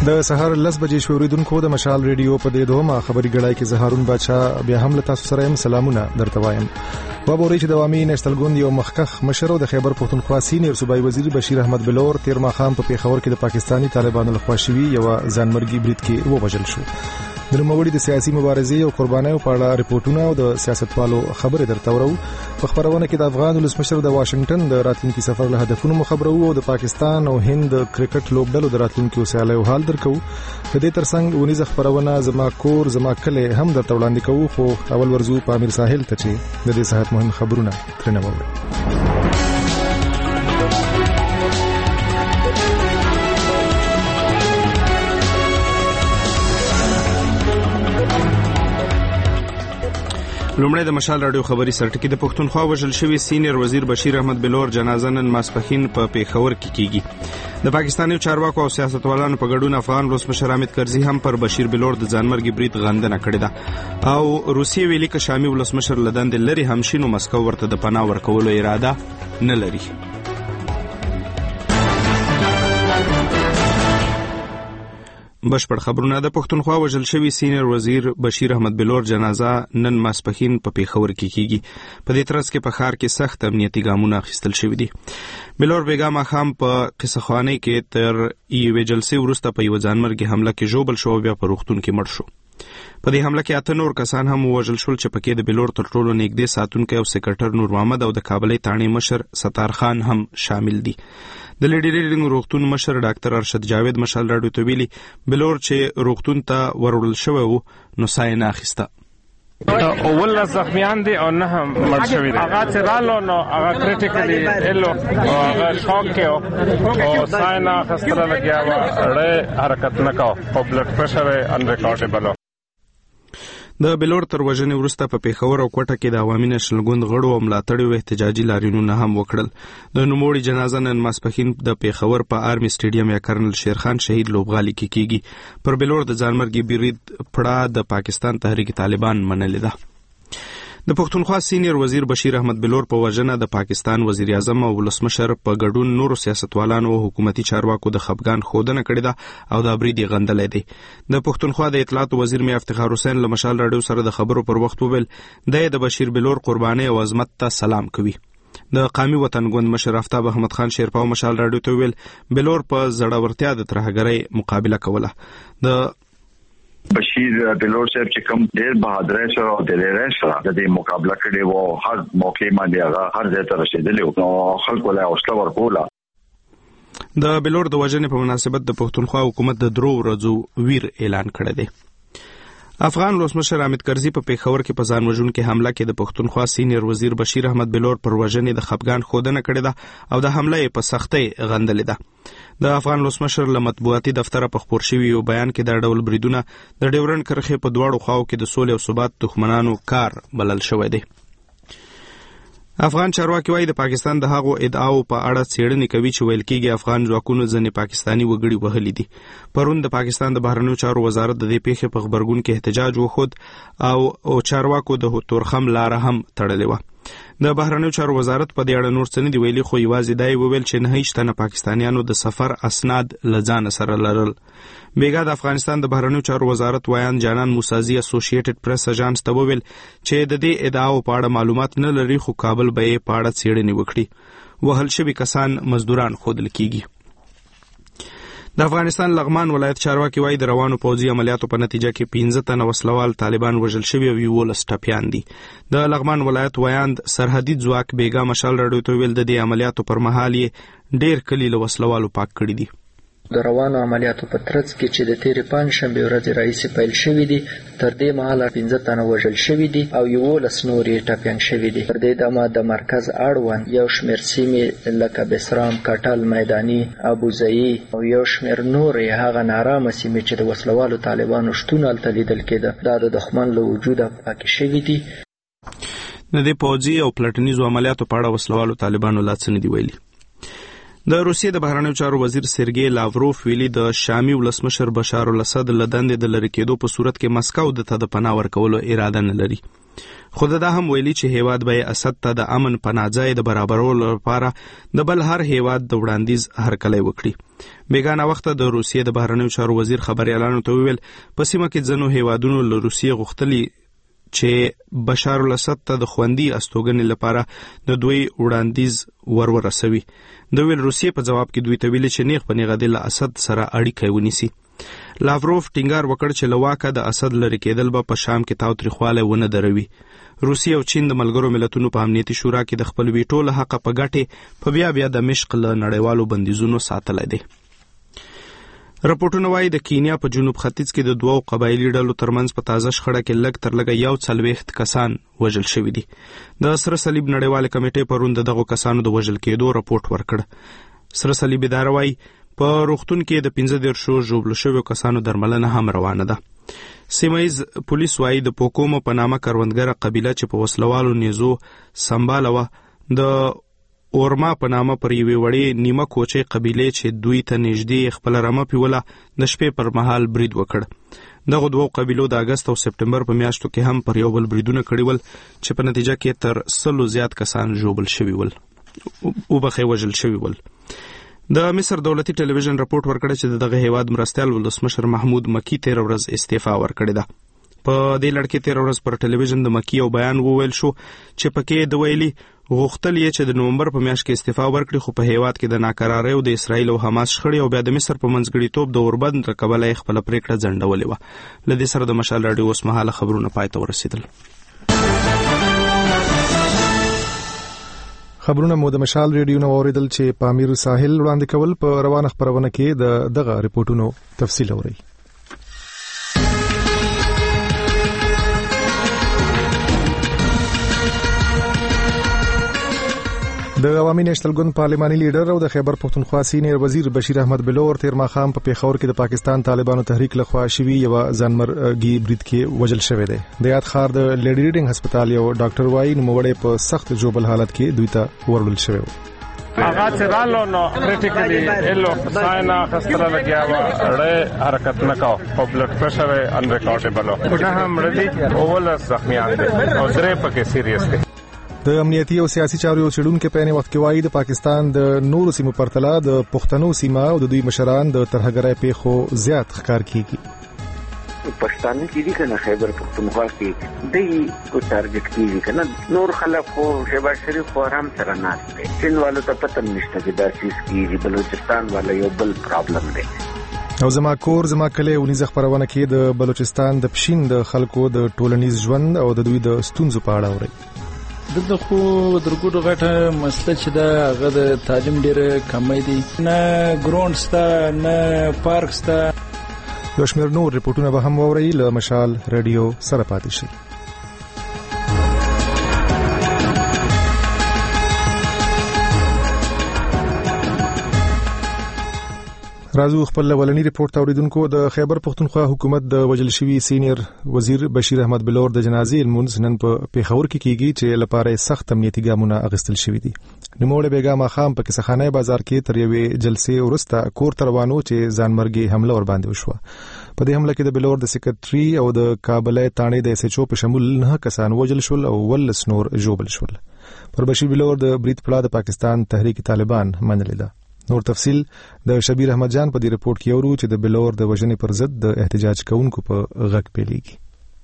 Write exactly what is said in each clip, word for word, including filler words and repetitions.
د سهار لس بجې شوریدونکو د مشال ریډیو په دې دوه خبري غړای کې زهارون بچا بیا هم له تاسو سره سلامونه درته وایم. وبوري چې د عوامي نېشنل ګوند یو مخکخ مشر د خیبر پښتونخوا سینیئر صوبایي وزیر بشیر احمد بلور تیر ماښام په پیښور کې د پاکستانی طالبانو لخوا شوی یو ځانمرګي برید کې ووژل شو. د نوموړي د سیاسي مبارزې او قربانیو په اړه ریپورتونه او د سیاستوالو خبرې درته ورو. په خبرونه کې د افغان ولسمشر د واشنگټن د راتلونکي سفر له هدفونو خبرو او د پاکستان او هند د کرکټ لوبډلو د راتلونکي سیالیو حال درکو. د دې ترڅنګ ونیزه خبرونه زما کور زما کله هم درته وړاندې کوو، خو اول ورزو په امیر ساحل ته چې د دې صحت مهم خبرونه ترنه ووري. لومړی د مشال رادیو خبري سرټکی د پښتونخوا وژل شوی سینیئر وزیر بشیر احمد بلور جنازه نن ماسپښین په پیښور کې کیږي. د پاکستاني چارواکو او سیاستوالانو په ګډون افغان ولسمشر حامد کرزي هم پر بشیر بلور د ځانمرګي برید غندنه کړې ده او روسیې ویلي چې شامي ولسمشر لدند لري هم شینو مسکو ورته د پناه ورکولو اراده نه لري. بشپړ خبرونه. د پښتونخوا وژل شوی سینیئر وزیر بشیر احمد بلور جنازه نن ماسپښین په پیښور کې کیږي. په دې ترڅ کې په ښار کې سخت امنیتي ګامونه اخیستل شوي دي. بلور بیګا ماښام په قصهخوانۍ کې تر یوې جلسې وروسته په یو ځانمرګي حمله کې ژوبل شو او بیا په روغتون کې مړ شو. په دې حمله کې اته نور کسان هم وژل شول چې پکې د بلور تر ټولو نږدې ساتونکی او سکرټر نور محمد او د کابلي تاڼې مشر ستار خان هم شامل دي. د لیډي ریډینګ روغتون مشر ډاکټر ارشد جاوید مشال راډیو ته ویلي بلور چې روغتون ته وروړل شوی وو نو سای نه اخیسته. اول زخمیان دي او نه هم مړ شوي دي. هغه چې رالو نو هغه کریټیکلی ایلو او هغه شاک کې او سای نه اخیستله لګیا وه، ړی حرکت نه کو او بلډ پرشر یې ان ریکارډیبل و. د بلور تر وژنې وروسته په پیښور او کوټه کې د عوامي نېشنل ګوند غړو او ملاتړیو احتجاجي لاریونونه هم وکړل. د نوموړي جنازه نن ماسپښین د پیښور په آرمي سټیډیم یا کرنل شیرخان شهید لوبغالي کې کیږي. پر بلور د ځانمرګي برید پړه د پاکستان تحریک طالبان منلې ده. د پښتونخوا سینیئر وزیر بشیر احمد بلور په وژنه د پاکستان وزیر اعظم او ولسمشر په ګډون نورو سیاستوالانو او حکومتي چارواکو د خپګان ښودنه کړې ده او دا برید یې غندلی دی. د پښتونخوا د اطلاعاتو وزیر میا افتخار حسین له مشال راډیو سره د خبرو پر وخت وویل دی د بشیر بلور قربانۍ او عظمت ته سلام کوي. د قومي وطن ګوند مشر آفتاب احمد خان شیرپا مشال راډیو ته ویل بلور په زړورتیا د ترهګرۍ مقابله کوله. د بشیر بلور صاحب چې کوم ډېر بهادر سره او دلیر سره د دې مقابله کړې وو، هر موقع باندې هغه هر ځای ته رسېدلی نو خلکو له حوصله ورکوله. د بلور د وژنې په مناسبت د پښتونخوا حکومت د درو ورځو ویر اعلان کړی دی. افغان ولسمشر حامد کرزي په پیښور کې په ځان وژونکې حمله کې د پښتونخوا سینیئر وزیر بشیر احمد بلور پر وژنې د خپګان ښودنه کړې ده او د حمله یې په سختۍ غندلې ده. د افغان ولسمشر له مطبوعاتي دفتره په خپور شوي یو بیان کې دا ډول بریدونه د ډیورنډ کرښې په دواړو خواو کې د سولې او ثبات دښمنانو کار بلل شوی دی. افغان چارواکي وايي د پاکستان د هغو ادعاو په اړه څېړنې کوي چې ویل کېږي افغان ځواکونو ځینې پاکستاني وګړي وهلي دي. پرون د پاکستان د بهرنیو چارو وزارت د دې پیښې په غبرګون کې احتجاج وښود او چارواکو د تورخم لاره هم تړلې وه. د بهرنیو چارو وزارت په دې اړه نور څه نه دي ویلي، خو یوازې دا یې وویل چې نهه ویشت تنه پاکستانیانو د سفر اسناد له ځانه سره لرل. بیګا د افغانستان د بهرنیو چارو وزارت ویان جانان موسازي اسوسییټډ پریس اژانس ته وویل چې د دې ادعاو په اړه معلومات نه لري، خو کابل به یې په اړه څېړنې وکړي. وهل شوي کسان مزدوران ښودل کیږي. د افغانستان لغمان ولایت چارواکي وايي د روانو پوځي عملیاتو په نتیجه کې پنځه تنه وسلوال طالبان وژل شوي او یولس ټپیان دي. د لغمان ولایت ویاند سرحدي ځواک بیګا مشال راډیو ته ویل د دې عملیاتو پر مهال یې ډېر کلي له وسلوالو پاک کړي دي. د روانو عملیاتو په ترڅ کې چې د تیرې پنجشنبې ورځې راهیسې پیل شوي دي، تر دې مهاله پنځه تنه وژل شوي دي او یولس نور یې ټپیان شوي دي. تر دې دمه د مرکز اړوند یو شمېر سیمې لکه بسرام، کټل، میداني، ابوزیي او یو شمېر نور یې هغه نارامه سیمې چې د وسلوالو طالبانو شتون هلته لیدل کېده دا د دښمن له وجوده پاکې شوي دي. د دې پوځي او پلټنیزو عملیاتو په اړه وسلوالو طالبانو لا څه نه دي ویلي. د روسیې د بهرنیو چارو وزیر سرګی لاوروف ویلي د شامي ولسمشر بشار الاسد له دندې د لرې کېدو په صورت کې مسکو د ته د پناه ورکولو اراده نه لري. خو دا هم ویلي چې هیواد به اسد ته د امن پناه ځای د برابرولو لپاره د بل هر هیواد د وړاندیز هرکلی وکړي. بیګانه وخت د روسیې د بهرنیو چارو وزیر خبريالانو ته ویل په سیمه کې ځینو هیوادونو له روسیې غوښتلي چې بشار الاسد ته د خوندي استوګنې لپاره د دوی وړاندیز ورورسوي. د ویل روسیې په جواب کې دوی ته ویل چې نیغ په نیغه د اسد سره اړیکه ونیسي. لاوروف ټینګار وکړ چې لواکه د اسد لري کېدل به په شام کې تاوتریخواله ونه دروي. روسیه او چین د ملګرو ملتونو په امنیتي شورا کې د خپل ویټو له حق په ګټه په بیا بیا د مشق له نړیوالو بندیزونو ساتلای دي. راپورټونه وايي د کینیا په جنوب ختیځ کې د دوو قبایلی ډلو ترمنځ په تازه شخړه کې لږ تر لږه یو څلوېښت کسان وژل شوي دي. د سره صلیب نړیواله کمیټې پرون د دغو کسانو د وژل کېدو راپورټ ورکړ. سره صلیب اداره وايي په روغتون کې د پنځه دېرشو ژوبل شویو کسانو درملنه هم روانه ده. سیمایز پولیس وايي د پوکومو په نامه کروندګره قبیله چې په وسلوالو نیزو سمباله وه د اورما په نامه پر یوې وړې نیمه کوچې قبیلې چې دوی ته نږدې خپل رمه پیوله د شپې پر مهال برید وکړ. دغه دوو قبیلو د اګست او سپټمبر په میاشتو کې هم پر یو بل بریدونه کړي ول چې په نتیجه کې تر سلو زیات کسان ژوبل شوي ول او بخې وژل شوي ول. د مصر دولتي ټلویزیون راپورټ ورکړی چې دغه هیواد مرستیال ولسمشر محمود مکی تیر ورځ استعفا ورکړې ده. په دې لړ کې تیر ورځ پر ټلویزیون د مکی یو بیان وویل شو چې پکې د ویلي غوښتل یې چې د نومبر په میاشت کې استعفا ورکړي، خو په هیواد کې د ناکرارۍ او د اسرائیل او حماس شخړې او بیا د مصر په منځګړیتوب د اوربند له کبله یې خپله پرېکړه ځنډولې وه. له دې سره د مشال راډیو اوسمهاله خبرونه پای ته ورسېدل. خبرونه مو د مشال ریډیو نو اوریدل چې پامیر ساحل وړاندې کول. په روانه خبرونه کې د دغه ریپورتونو تفصیل اوري. د عوامي نېشنل ګوند پارلماني لیډر او د خیبر پختونخوا سینیر وزیر بشیر احمد بلور تیر ماښام په پیښور کې د پاکستان طالبانو تحریک لخوا شوی یو ځانمرګي برید کې وژل شوی دی. د یاد ښار د لیډي ریډینګ هسپتال یو ډاکټر وای نوموړی په سخت جوبل حالت کې دوی ته وړل شوی و. هغه چې رالو نو کریټیکلی ایلو ساینا خستره لګیا و اړه حرکت نکاو او بلډ پريشر ان ریکارډیبل او نه هم ردی اول زخمیان دي او درې پکې سیریس دي. د امنیتي او سیاسي چارو چړونکو په نه وخت کې وایي د پاکستان د نورو سیمو پرتله د پښتنو سیمه او د دوی مشران د ترهګرۍ پیښو زیات ښکار کیږي. پښتانه کې دي کنه خیبر پختونخوا کې دی کو ټارګټ کیږي کنه نور خلک خو شهباز شریف خو هم سره ناشته چین والو ته پته نشته چې دا چیز کیږي. بلوچستان والا یو بل پرابلم دی. او زما کور زما کلی ونیزه خبرونه کې د بلوچستان د پښین د خلکو د ټولنیز ژوند او د دوی د ستونزو په اړه اوري. دغه خو درګوډو غټه مسله چې دا هغه د تعلیم ډیره کمې دي، نه ګراوند ستا نه پارک ستا. یو شمېر نور ریپورټونه به هم واورئ. له مشال رادیو سره پاتې شئ. راځو خپل ولني ریپورت اوریدونکو. د خیبر پختونخوا حکومت د وجل شوی سینیر وزیر بشیر احمد بلور د جنازې لمونځ نن په پیښور کې کیږي چې لپاره سخت امنیتي ګامونه اخیستل شوي دي. نوموړی بیګا ماښام په کیسخانه بازار کې تر یوې جلسې وروسته کور ته روانو چې ځانمرګي حمله ور باندې وشوه. په دې حمله کې د بلور د سیکریټري او د کابل تانې د اس ایچ او په شمول نه کسان وژل شول او ولس نور ژوبل شول. پر بشیر بلور د برید پلا د پاکستان تحریک طالبان منلې ده. نور تفصیل د شبیر احمد جان په دې ریپورت کې اورو چې د بلور د وژنې پر ضد د احتجاج کوونکو په غږ پیلېږي.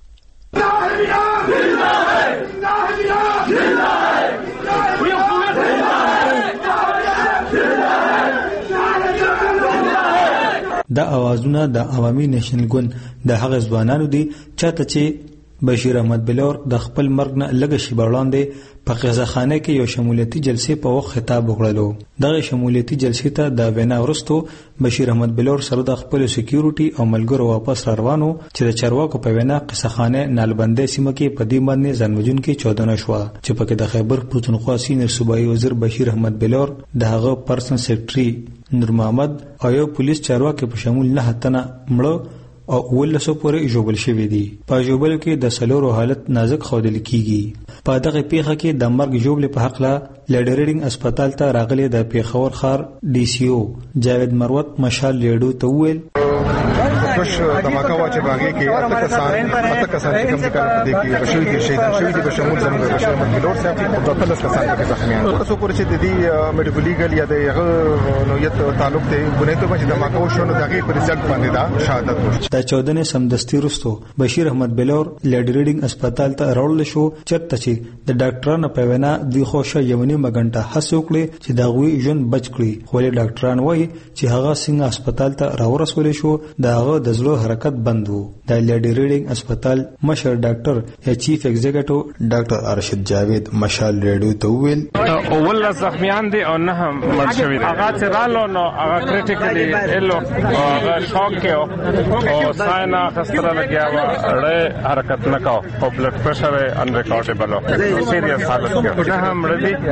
دا اوازونه د عوامي نېشنل ګوند د هغه ځوانانو دي چاته چې بشیر احمد بلور د خپل مرګ نه لږ شی وړاندې په قزاخانه کې یو شمولیتي جلسې په وخت خطاب وکړلو. دغه شمولیتي جلسې ته د وینا وروسته بشیر احمد بلور سره د خپل سکیورټي او ملګرو واپس روانو چې د چارواکو په وینا قزاخانه نالبندې سیمه کې په دې باندې ځانوژن کې چودنه شو چې پکې د خیبر پختونخوا سینیر صوبایي وزیر بشیر احمد بلور د هغه پرسن سیکریټري نور محمد او یو پولیس چارواکي په شمول نه هتنه مړه او ولسو پورې جوبل شوی دي. په جوبل کې د سلورو حالت نازک خودل کیږي. په دغه پیښه کې د مرګ جوبل په حق لا لیډي ریډینګ هسپتال ته راغلي د پیښور ښار ډي سی او جاوید مروت مشال لیډو ته ویل کشمش دماکه واچې باغې کې اته کسان اته کسان چې کوم کار کوي کې بشوي دي شهیدان شوي دي بشمول زموږ بشیر احمد بلور صاحب چې په ټولس کسان کې زخمیان دي. تاسو پورې چې د دې میډیکل لیګل یا د هغه نوعیت تعلق دی بنیته باندې دماکه وشو نو دغه پر ريزلټ باندې دا شهادت وشو. د چودنې سمدستي وروسته بشیر احمد بلور لیډ ریډینګ هسپتال ته راوړل شو چرته چې د ډاکټرانو په وینا دوی خوشا یونی مګنټه هڅه وکړي چې دا غوي ژوند بچ کړي خو له ډاکټران وایي چې هغه څنګه هسپتال ته راورسول شو دا هغه د زړه حرکت بند وو. د لیډ ریډینګ هسپتال مشر ډاکټر یا چیف ایگزیکټیو ډاکټر ارشد جاوید مشال ریډیو ته ویل اول زخمیان دي او نه مړ شوي دي. هغه چې رالو نو هغه کریټیکلی ایلو او هغه شاک کې او ساینا خستره لګیا و اړه حرکت نه کاو او بلډ پريشر ان ریکارډیبل او سیریس حالت کې نه هم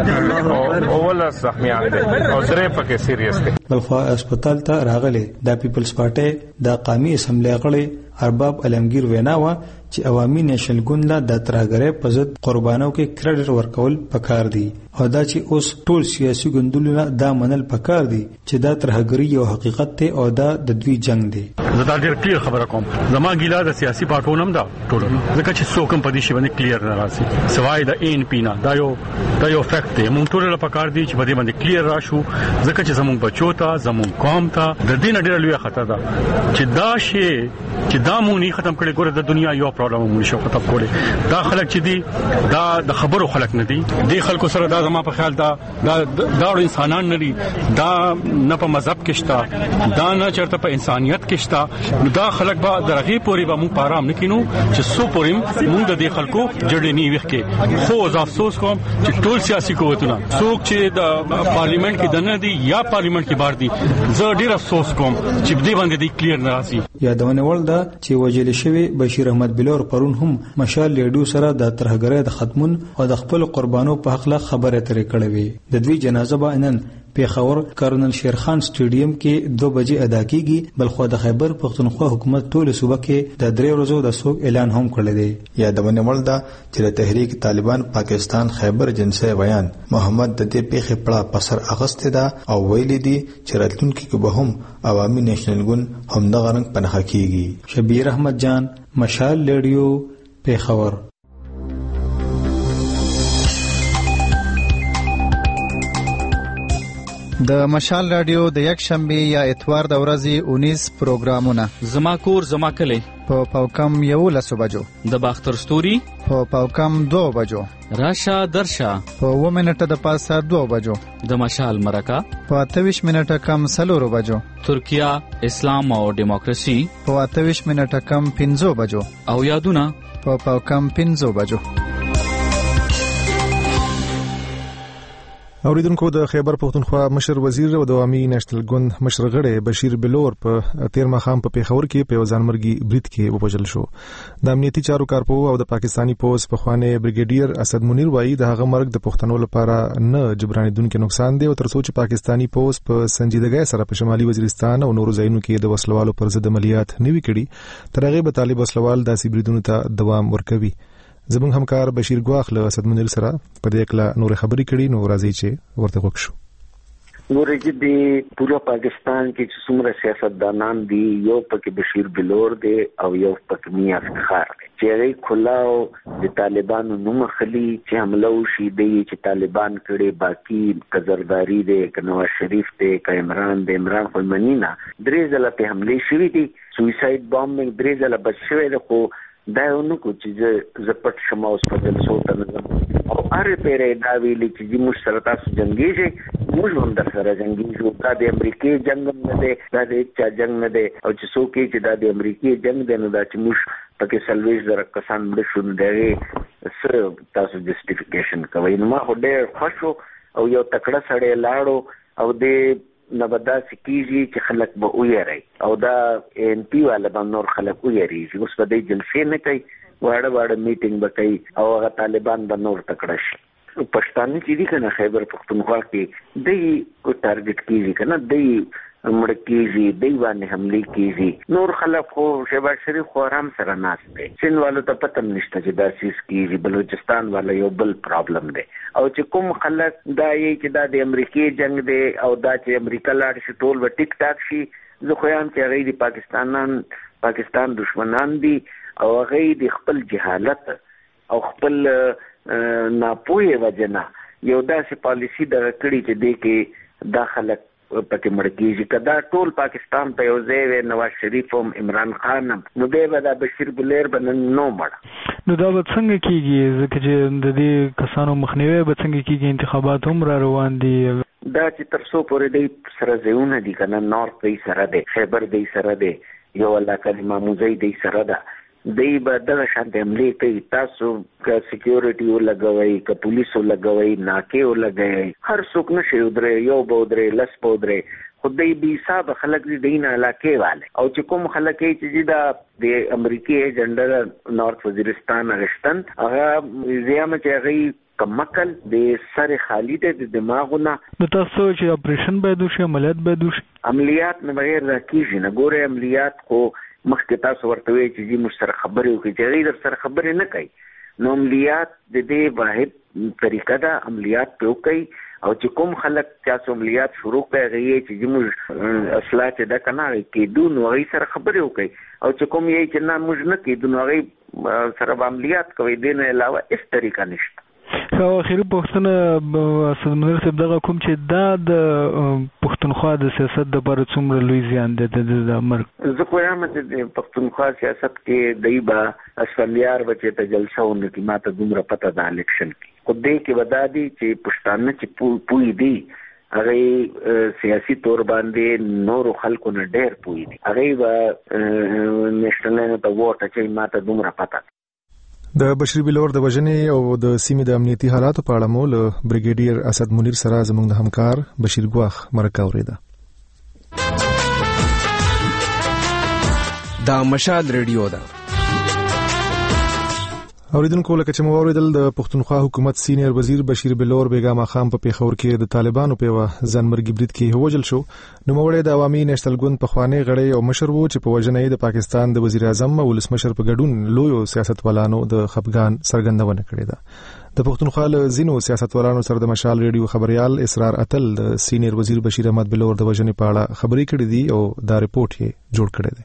ردی او اول زخمیان دي او درې پکې سیریس دي. بلخوا هسپتال ته راغلي د پیپلز پارټي د قومي اسمبلی غړي ارباب علمگیر ویناوه چې عوامي نېشنل ګوند لا د ترهګرۍ په ضد قربانو کې کریډټ ورکول پکار دي او دا چې اوس ټول سیاسي ګوندونه دا منل پکار دي چې دا ترهګرۍ یو حقیقت دی او دا د دوی جنگ دی. زه دا ډېر کلیر خبره کوم زما ګیلا د سیاسي پارټونو هم دا ټول ځکه چې څوک هم په دې شی باندې کلیر نه راسي سوای د ان پی نه دا یو دا یو فیکټ دی. مونږ ټول له پکار دي چې په دې باندې کلیر راشو ځکه چې زموږ بچو ته زموږ قوم ته د دې نه ډېر لوی خطر ده چې دا شی چې دا مونږ نه ختم کړي. ګوره د دنیا یو پرابلم مونږ شو ختم کړي دا خلک چې دي دا د خبرو خلک نه دي. د خلکو سره دا زما په خیال دا دا دا انسانان نه دي دا نه په مذهب کې شته دا نه چرته په انسانيت کې شته. نو دا خلک به درغه پوری به مونږ پارام نکینو چې سو پوریم مونږ د دې خلکو جړې نه وښ کې. خو زه افسوس کوم چې ټول سیاسي قوتونه څوک چې د پارلیمنت کې دنه دي یا پارلیمنت کې بار دي زه ډیر افسوس کوم چې دې باندې د کلیر نه راسي. یادونه ول دا چې وجل شوی بشیر احمد بلور پرون هم مشال لیډو سره د ترهګرۍ د ختمون او د خپل قربانو په حق لا خبره ترې کړې وي. د دوی جنازه به نن پیښور کرنل شیرخان سټیډیم کې دو بجې ادا کیږي. بلخو د خیبر پختونخوا حکومت ټول صوبه کې د درې ورځو د سوق اعلان هم کړی دی. یادونه ول دا چې د تحریک طالبان پاکستان خیبر جنسي بیان محمد د دې پیښې پړه پسر اغسته ده او ویلي دي چې راتلونکي کې به هم عوامي نېشنل ګوند هم د غرنګ پنهخ کیږي. شبیر احمد جان مشال لیډیو پیښور. د مشال رادیو د یک شنبه یا اتوار د ورځې اونیس پروګرامونه زما کور زما کلی په پاوکم یولس بجو د باختر ستوري په پاوکم دو بجو راشه درشه په و منټه د پاسه دو بجو د مشال مرکه په اتویش منټه کم سلورو بجو ترکیه اسلام او دیموکراسي په اتویش منټه کم پنځو بجو او یادونه په پاوکم پنځو بجو. اوریدونکو د خیبر پختونخوا مشر وزیر او د عوامي نېشنل ګوند مشر غړی بشیر بلور په تیر مخام په پیښور کې په ځانمرګي برید کې وپوجل شو. د امنیتي چارو کارپو او د پاکستانی پوز په خوانه بریګیډیر اسد منیر وایي د هغه مرګ د پښتنو لپاره نه جبرانیدونکو نقصان دی او تر څو چې پاکستانی پوز په سنجیدګۍ سره په شمالي وزیرستان او نورو ځایونو کې د وسلوالو پر ضد عملیات نوي کړي تر هغه به طالب وسلوال داسې بریدونو ته دوام ورکوي. زموږ همکار بشیر ګواخ له اسد منیر سره په دې کله نور خبرې کړي نو راځي چې ورته وکړو. ورګي دی پورا پاکستان کې چې څومره سیاستدانان دي یو پکې بشیر بلور دی او یو پکې میا افتخار دی چې هغه کلاو د طالبانو نوم خلی چې حمله وشي دی چې طالبان کړي باقی قزرداری دی نواز شریف دی عمران دی عمران خو منینا درې ځله په حمله شوې دي سویساید بامبینګ درې ځله بچ شوی دی خو دا یو نو کو چې ز پټ شمه اوس په جلسو ته نظم او اره پیرې دا ویلي چې موږ سره تاسو جنگیږي موږ هم در سره جنگیږو. دا د امریکای جنگ نه دی دا د چا جنگ نه دی او چې څوک چې دا د امریکای جنگ دی نو دا چې موږ پکې سلويش زره کسان مړ شو دی سره تاسو جسټیفیکیشن کوي. نو ما هو ډېر خوشو او یو تکړه سړی لاړو او د نبدا سکیږي چې خلک به ویری او دا ان پی والا به نور خلک ویری چې اوس په دې جلسې نه کوي واړه واړه میټینګ به کوي او هغه طالبان به نور تکړه شي. پښتانه چې دي کنه خیبر پختونخوا کې دی کو ټارګټ کیږي کنه دی مړ کیږي دی باندې حمله کیږي نور خلک خو شهباز شریف خو آرام سره ناست دي سین والو ته پته نشته چې دا سیس کیږي بلوچستان والا یو بل پرابلم دی او چې کوم خلک دا یې چې دا د امریکای جنگ دی او دا چې امریکا لاړ شي ټول و ټیک ټاک شي زه خو یم چې هغه د پاکستانان پاکستان دشمنان دي او هغه د خپل جهالت او خپل ناپوهه وجنه یو داسې پالیسی د کړی چې د کې داخله پکې مړکیږي کدا ټول پاکستان په یو ځای و نواز شریف او عمران خان نو دی به د بشیر بلیر بنن نو مړ نو دا به څنګه کیږي ځکه چې د دې کسانو مخنیوي به څنګه کیږي انتخابات هم را روان دي دا چې تر څو پورې دی سره ځایونه دي کنه نورث دی سره دی خیبر دی سره دی یو علاقه د ماموزي دی سره ده دی به دغه شان د عملي کوي تاسو که سکیورټي ولګوي که پولیس ولګوي ناکې ولګوي هر څوک نشي ودرې یو به ودرې لس به ودرې خو دی بې حسابه خلک دي د نه علاقې والے او چې کوم خلک یې چې دا د امریکای ایجنډا نورث وزیرستان اغشتن هغه زیامه چې هغه کمکل د سر خالی د دماغونه د تاسو چې اپریشن باید وشي عملیات باید وشي عملیات نه بغیر راکېږي نه ګوره عملیات خو مخکې تاسو ورته وی چې موږ سره خبرې وکړي چې غیر سره خبرې نه کوي نو عملیات د دې واحد طریقه ده عملیات په کوي او چې کوم خلک چې عملیات شروع کوي چې موږ اصلاحات د کنه کې دون وغي سره خبرې وکړي او چې کوم یې چې نه موږ نه کې دون وغي سره عملیات کوي دینه علاوه هیڅ طریقه نشته خو اخیری پښتنه اسد منیر صاحب دغه کوم چې دا د پښتونخوا د سیاست د پر څومره لوی زیان دی د امر زه کوم چې پښتونخوا سیاست کې دایبا اسفلیار بچي ته جلسه ونکي ماته دومره پته د الیکشن کې خو دې کې ودادي چې پښتانه چې پوي دي هغه سیاسي تور باندې نور خلکو نه ډېر پوي دي هغه نېشنل ته ووټ چې ماته دومره پته د بشیر بلور د وژنې او د سیمې د امنیتي حالاتو په اړه مو له بریګیډیر اسد منیر سره زموږ د همکار بشیر ګواخ مرکه اوریده دا مشال ریډیو ده اوریدونکو لکه چې مو اوریدل د پښتونخوا حکومت سینیئر وزیر بشیر بلور بیگم خان په پیښور کې د طالبانو په ځانمرګي برید کې وژل شو نو موړې د عوامي نېشنل ګوند په خوانې غړې او مشر وو چې په وژنې د پاکستان د وزیر اعظم او ولسمشر په ګډون لوی سیاستوالانو د خپګان څرګندونه کړې ده د پښتونخوا له زینو سیاستوالانو سره د مشال ریډیو خبريال اسرار اتل د سینیئر وزیر بشیر احمد بلور د وژنې په اړه خبرې کړې دي او دا ریپورت یې جوړ کړی دی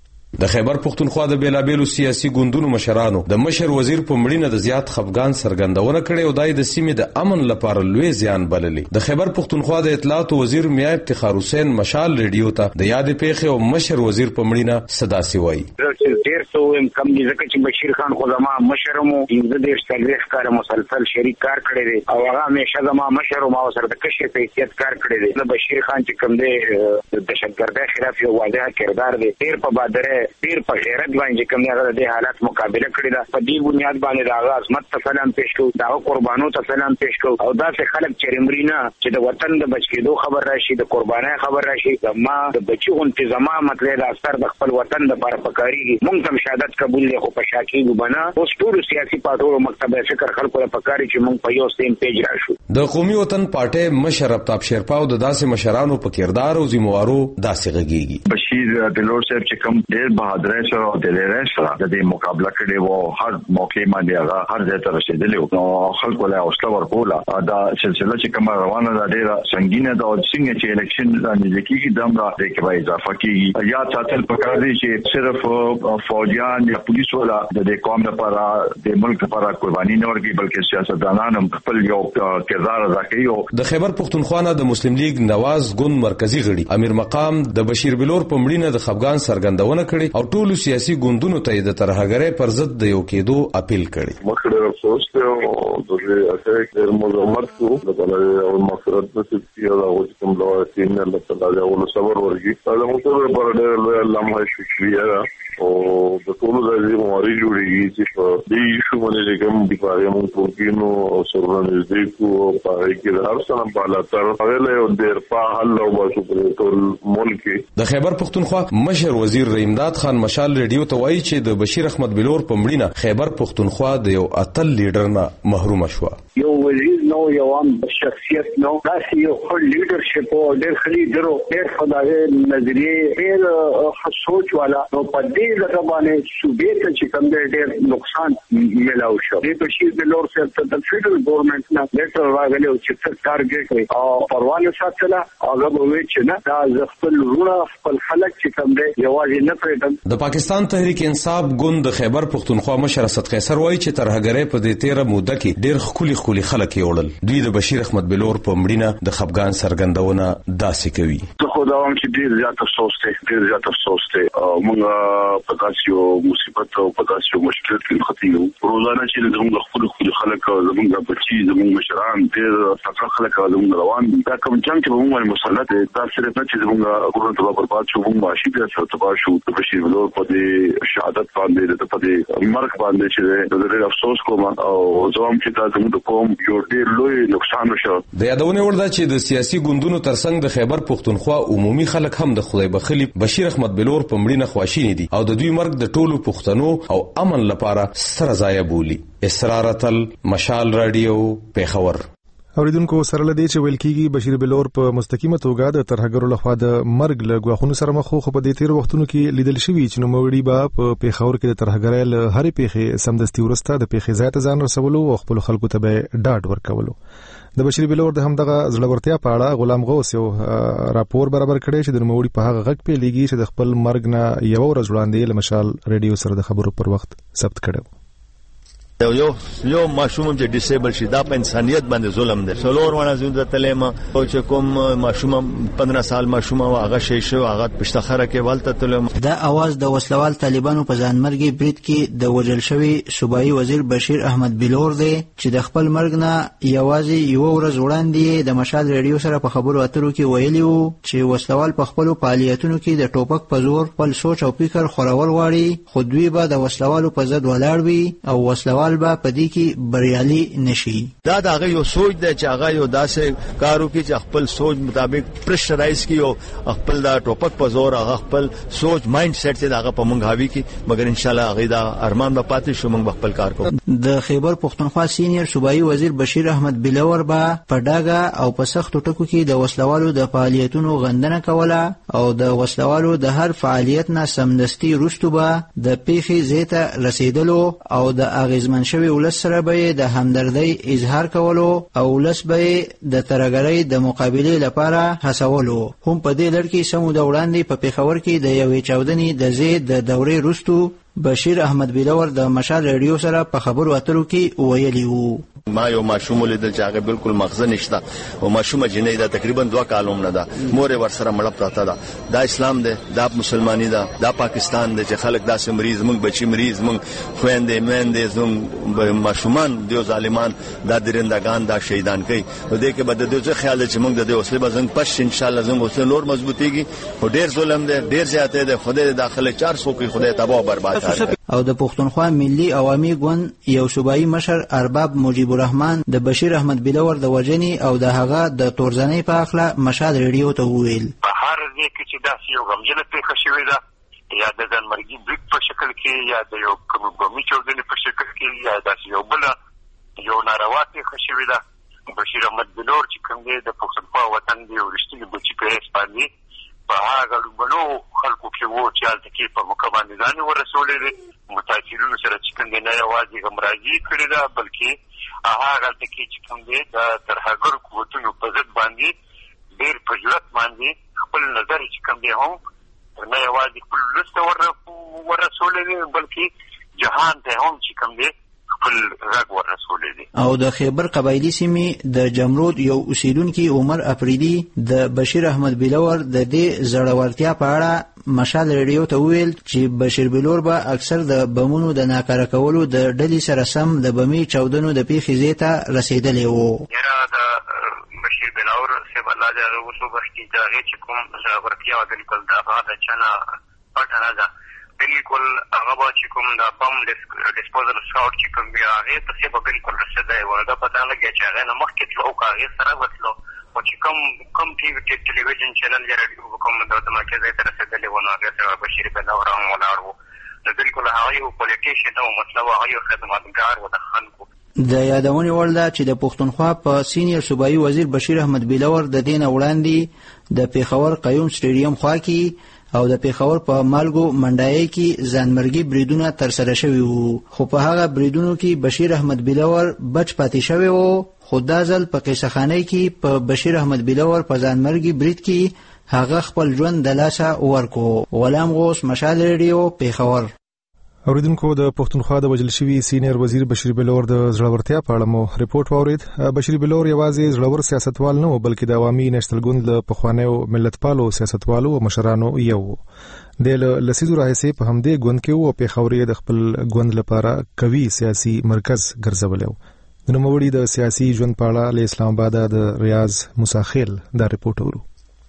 د خیبر پښتونخوا د بیلابېلو سیاسي ګوندونو مشرانو د مشر وزیر په مړینه د زیات خفګان څرګندونه کړې او دای د سیمې د امن لپاره لوی زیان بللې د خیبر پښتونخوا د اطلاعات وزیر میا افتخار حسین مشال ریډیو ته د یاد پیښې او مشر وزیر په مړینه صدا سی وایي ډېر څو هم کم دي ځکه چې بشیر خان خو زما مشر مو د دې سرویس کار مسلسل شریک کار کړی دی او هغه همیشه زما مشر او ما سره د کشر په حیثیت کار کړی دی د بشیر خان چې کوم دی د دهشتګردۍ خلاف یو واضح کردار دی ډېر په بادره ډېر په غیرت باندې کوم هغه د حالات مقابله کړی دا په دې بنیاد باندې دا هغه عظمت ته سلام پېښ کړو دا قربانو ته سلام پېښ کړو او دا څه خلک چرمرینا چې د وطن د بچکیدو خبر راشي د قربانای خبر راشي ما د بچو انتظاما مطلب د اثر د خپل وطن د لپاره پکاري مونږ هم شهادت قبول له خو پشاکی وبنا اوس ټول سیاسي پارټو مکتبه فکر خلکو له پکاري چې مونږ په یو سیم پیج راشو د قومي وطن پارټي مشر ابتاب شیرپاو د داسې مشرانو په کردار او ذمہوارو داسې غږیږي بشیر بلور صاحب چې کوم ډېر بهادر سره او ډېر سره د دې مقابله کړي وو هر موقع باندې هغه هر ځای ته رسیدلی نو خلکو له اوسله ورکوله دا سلسله چې کوم روانه ده ډېر سنگینه ده او څنګه چې الیکشن باندې کېږي دمرا د کې به اضافه کیږي یا ساتل پکار دي چې صرف فوجیان یا پولیس ولا د قوم لپاره د ملک لپاره قرباني نه ورکړي بلکې سیاستدانان هم خپل یو کردار ادا کوي د خیبر پښتونخوا نه د مسلم لیگ نواز ګوند مرکزی غړي امیر مقام د بشیر بلور په مړینه د خفګان څرګندونه کړي او ټول سیاسي ګوندونو ته د ترهګرۍ پر ضد د یو کېدو اپیل کړي مخکې افسوس ته او د اثر د مزمت کو د بلای او مغفرت د سپیډ او کوم ډول سینل د تعالی او صبر ورګي دا موږ ته پر ډېر لمحه شکریہ او د ټولو ځای موري جوړیږي چې په دې شو باندې کوم د کاري مونږ پروګینو او سرونه دې کو په کې هر څه په لاتر هغه له ډېر په حل او باسو په ټول ملک د خیبر پښتونخوا مشر وزیر رحیمداد خان مشال ریډیو ته وایي چې د بشیر احمد بلور په مړینه خیبر پښتونخوا د یو اتل لیډر نه محروم شو یو وزیر نو یو عام شخصیت نو دا یو خپل لیډرشپ او ډېر خلی درو ډېر خدای نظریه ډېر سوچ والا نو په دې لږه باندې صوبې ته چې کوم ډېر نقصان ملاو شو د بشیر بلور سره د فدرال ګورنمنت نه لیټر راغلی او چې څه ټارګټ وي او پروانه ساتله هغه به وی چې نه دا خپل رونه خپل خلک چې کوم دی یوازې نه پرېږدم. د پاکستان تحریک انصاف ګوند د خیبر پختونخوا مشر اسد قیصر وایي چې ترهګرۍ په دې تیره موده کې ډېر خولي خولي خلک یوړل. دوی د بشیر احمد بلور په مړینه د خفګان څرګندونه داسې کوي. زه خو دا وایم چې ډېر زیات افسوس دی ډېر زیات افسوس دی موږ په داسې یو مصیبت او په داسې یو مشکل کې خطي یو روزانه چې زموږ خپل خپل خلک زموږ بچي زموږ مشران ډېر څه خلک زموږ روان دا کوم جنگ چې موږ مسلط دا صرف نه چې زموږ ګورنمنت په برباد شو موږ ماشي بیا سره تبا شو د بشیر بلور په دې شهادت باندې په دې مرګ باندې چې ډېر افسوس کوم او زموږ چې دا زموږ قوم یو ډېر لوی نقصان وشو. د یادونه ورده چې د سیاسي ګوندونو ترڅنګ د خیبر پختونخوا عمومي خلک هم د خدای بخلی بشیر احمد بلور په مړینه خواشینی دي او د دوی مرګ د ټولو پښتنو او امن لپاره سره ځای بولی. اسرارتل مشال رادیو پیښور. اوریدونکو سره لدی چې ویل کیږي بشیر بلور په مستقیمه توګه د ترهګرو لخوا د مرګ له غواخونو سره مخ خو په دې تیر وختونو کې لیدل شوی چې نوموړي با په پیښور کې د ترهګرۍ له هرې پیښې سمدستي ورسته د پیښې ځای ته ځان رسولو او خپل خلکو ته به ډاډ ورکولو. د بشیر بلور د همدغه زړورتیا په اړه غلام غوث یو راپور برابر کړی چې د نوموړي په هغه غږ پیلېږي چې د خپل مرګ نه یو ورځ وړاندې له مشال ریډیو سره د خبرو پر وخت ثبت کړو. یو یو ماشوم چې ډیسیبل شي دا په انسانيت باندې ظلم دی. څلور ونه زوند تلما او چې کوم ماشوم پندرہ سال ماشوم او هغه شي شو هغه پښتخره کې والته تلم. دا आवाज د وسلوال طالبانو په ځانمرګي برید کې د وجل شوی صوبایي وزیر بشیر احمد بلور دی چې د خپل مرګ نه یوازې یو ورځ وړاندې د مشال ریډیو سره په خبرو اترو کې ویلی وو چې وسلوال په خپل فعالیتونو کې د ټوپک په زور خپل سوچ او فکر خورول غواړي خو دوی به د وسلوالو په ضد ولاړ وي او وسلوال با پدې کې بریالي نشي. دا د هغه یو سوچ دی چې هغه یو داسې کارو کې چې خپل سوچ مطابق پرشرایز کی او خپل دا ټوپک په زور هغه خپل سوچ مایند سیټ چې هغه په مونږ هاوی کې مګر ان شاء الله هغه دا ارمان به پاتې شو مونږ خپل کار کوو. د خیبر پختونخوا سینیئر صوبایي وزیر بشیر احمد بلور با په ډاګه او په سختو ټکو کې د وسلوالو د فعالیتونو غندنه کوله او د وسلوالو د هر فعالیت نه سمدستي وروسته به د پیښې زیاته رسیدلو او د اغیزمن شوی ولس سره به د همدردۍ اظهار کولو او ولس به د ترهګرۍ د مقابله لپاره هڅولو. هم په دې لړ کې سمو د وړاندې په پیښور کې د یوې چاودنې د زید د دورې وروسته بشیر احمد بلور د مشال ریډیو سره په خبرو اترو کې ویلي وو. ما یو ماشوم لیدل چې هغه بالکل مغزه نشته او ماشومه جنې دا تقریبا دوه کالوم نه ده مور ور سره مړ پراته ده. دا اسلام دی دا مسلمانی ده دا پاکستان دی چې خلک داسې مریض مونږ بچی مریض مونږ خويندې مېندې زموږ ماشومان دیو ظالمان دا درندگان دا شهیدان کوي نو دې کې بد دې خیال چې مونږ د دې اوسله بزنګ پښ ان شاء الله زموږ اوسله نور مضبوطيږي او ډیر ظلم دی ډیر زیاته دی خدای داخله چار سو کوي خدای تباہ برباد او د پښتونخوا ملي عوامي ګوند یو صوبایي مشر ارباب مجيب الرحمن د بشیر احمد بلور د وجنی او د هغه د تورزنۍ په اخلا مشال ریډیو ته وویل په هر ځای کې چې دا یو غمجنه پیښه شوې ده یا د ځانمرګي بریک په شکل کې یا د یو کومي چوردنې په شکل کې یا د یو بل یو ناروا پیښه شوې ده بشیر احمد بلور چې کوم دی د پښتونخوا وطن دی ورشتي بچی پیښ باندې په هغه لوبلو خلکو کې وو چې حالت کې په مکمل ځان ورسولې متاثرینو سره چې کوم نه یوازې غمراجي کړی دا بلکې هغه کې چې کوم دی د ترهګر قوتونو په ضد باندې ډېر په جرأت باندې خپل نظر چې کوم دی هم نه یوازې خپل لسته ورسولې بلکې جهان ته هم چې کوم دی خپل غږ ورسولې او د خیبر قبایلی سیمې د جمرود یو اوسیدونکي عمر افریدي د بشیر احمد بلور د دې زړورتیا په اړه مشال ریډیو ته ویل چې بشیر بلور به اکثر د بمونو د ناکاره کولو د ډلې سره سم د بمي چاودنو د پیښې زیاته رسیدلې وو. یاره د بشیر بلور سیب الله دې هغه وسو بشتي دا چې کوم زړورتیا او بالکل دا هغه چنه پټه نه ده بالکل هغه چې کوم دا بم ډیسپوزل سکاوټ چې کوم بیا هغه ته سیب بالکل رسیدای و دا پته نه کې چې هغه نه مخکې تلو کاغه سره وتلو او چې کوم کوم ټي وي ټلویزیون چینل یا رادیو کوم د مرکزي تر رسیدلې و نو هغه سره بشیر بلور هم ولاړ وو. د بالکل هغه یو پولیټیشن او مطلب هغه یو خدمتګار و د خلکو د یادونې وړ ده چې د پښتونخوا په سینیر صوبایي وزیر بشیر احمد بلور د دین وړاندې د پیښور قیوم سټیډیم خوا کې او د پیښور په مالګو منډای کې ځانمرګي بریدونه ترسره شوي وو، خو په هغه بریدونو کې بشیر احمد بلور بچ پاتې شوی وو. خو دا ځل په قیصخانه کې په بشیر احمد بلور په ځانمرګي برید کې هغه خپل ژوند د لاسه ورکو. غلام غوث، مشال ریډیو، پیښور. اوریدونکو د پښتونخوا د وجل شوی سینیر وزیر بشیر بلور د زړورتیا په اړه مو ریپورت واورید. بشیر بلور یوازې زړور سیاستوال نه و بلکې د عوامي نېشنل ګوند له پخوانیو ملتپالو سیاستوالو او مشرانو یو د لسیزو راهیسې په همدې ګوند کې او پیښوري د خپل ګوند لپاره قوي سیاسي مرکز ګرځولی و. د نوموړي د سیاسي ژوند په اړه له اسلام آباد د ریاض مساخیل دا ریپورت اورو.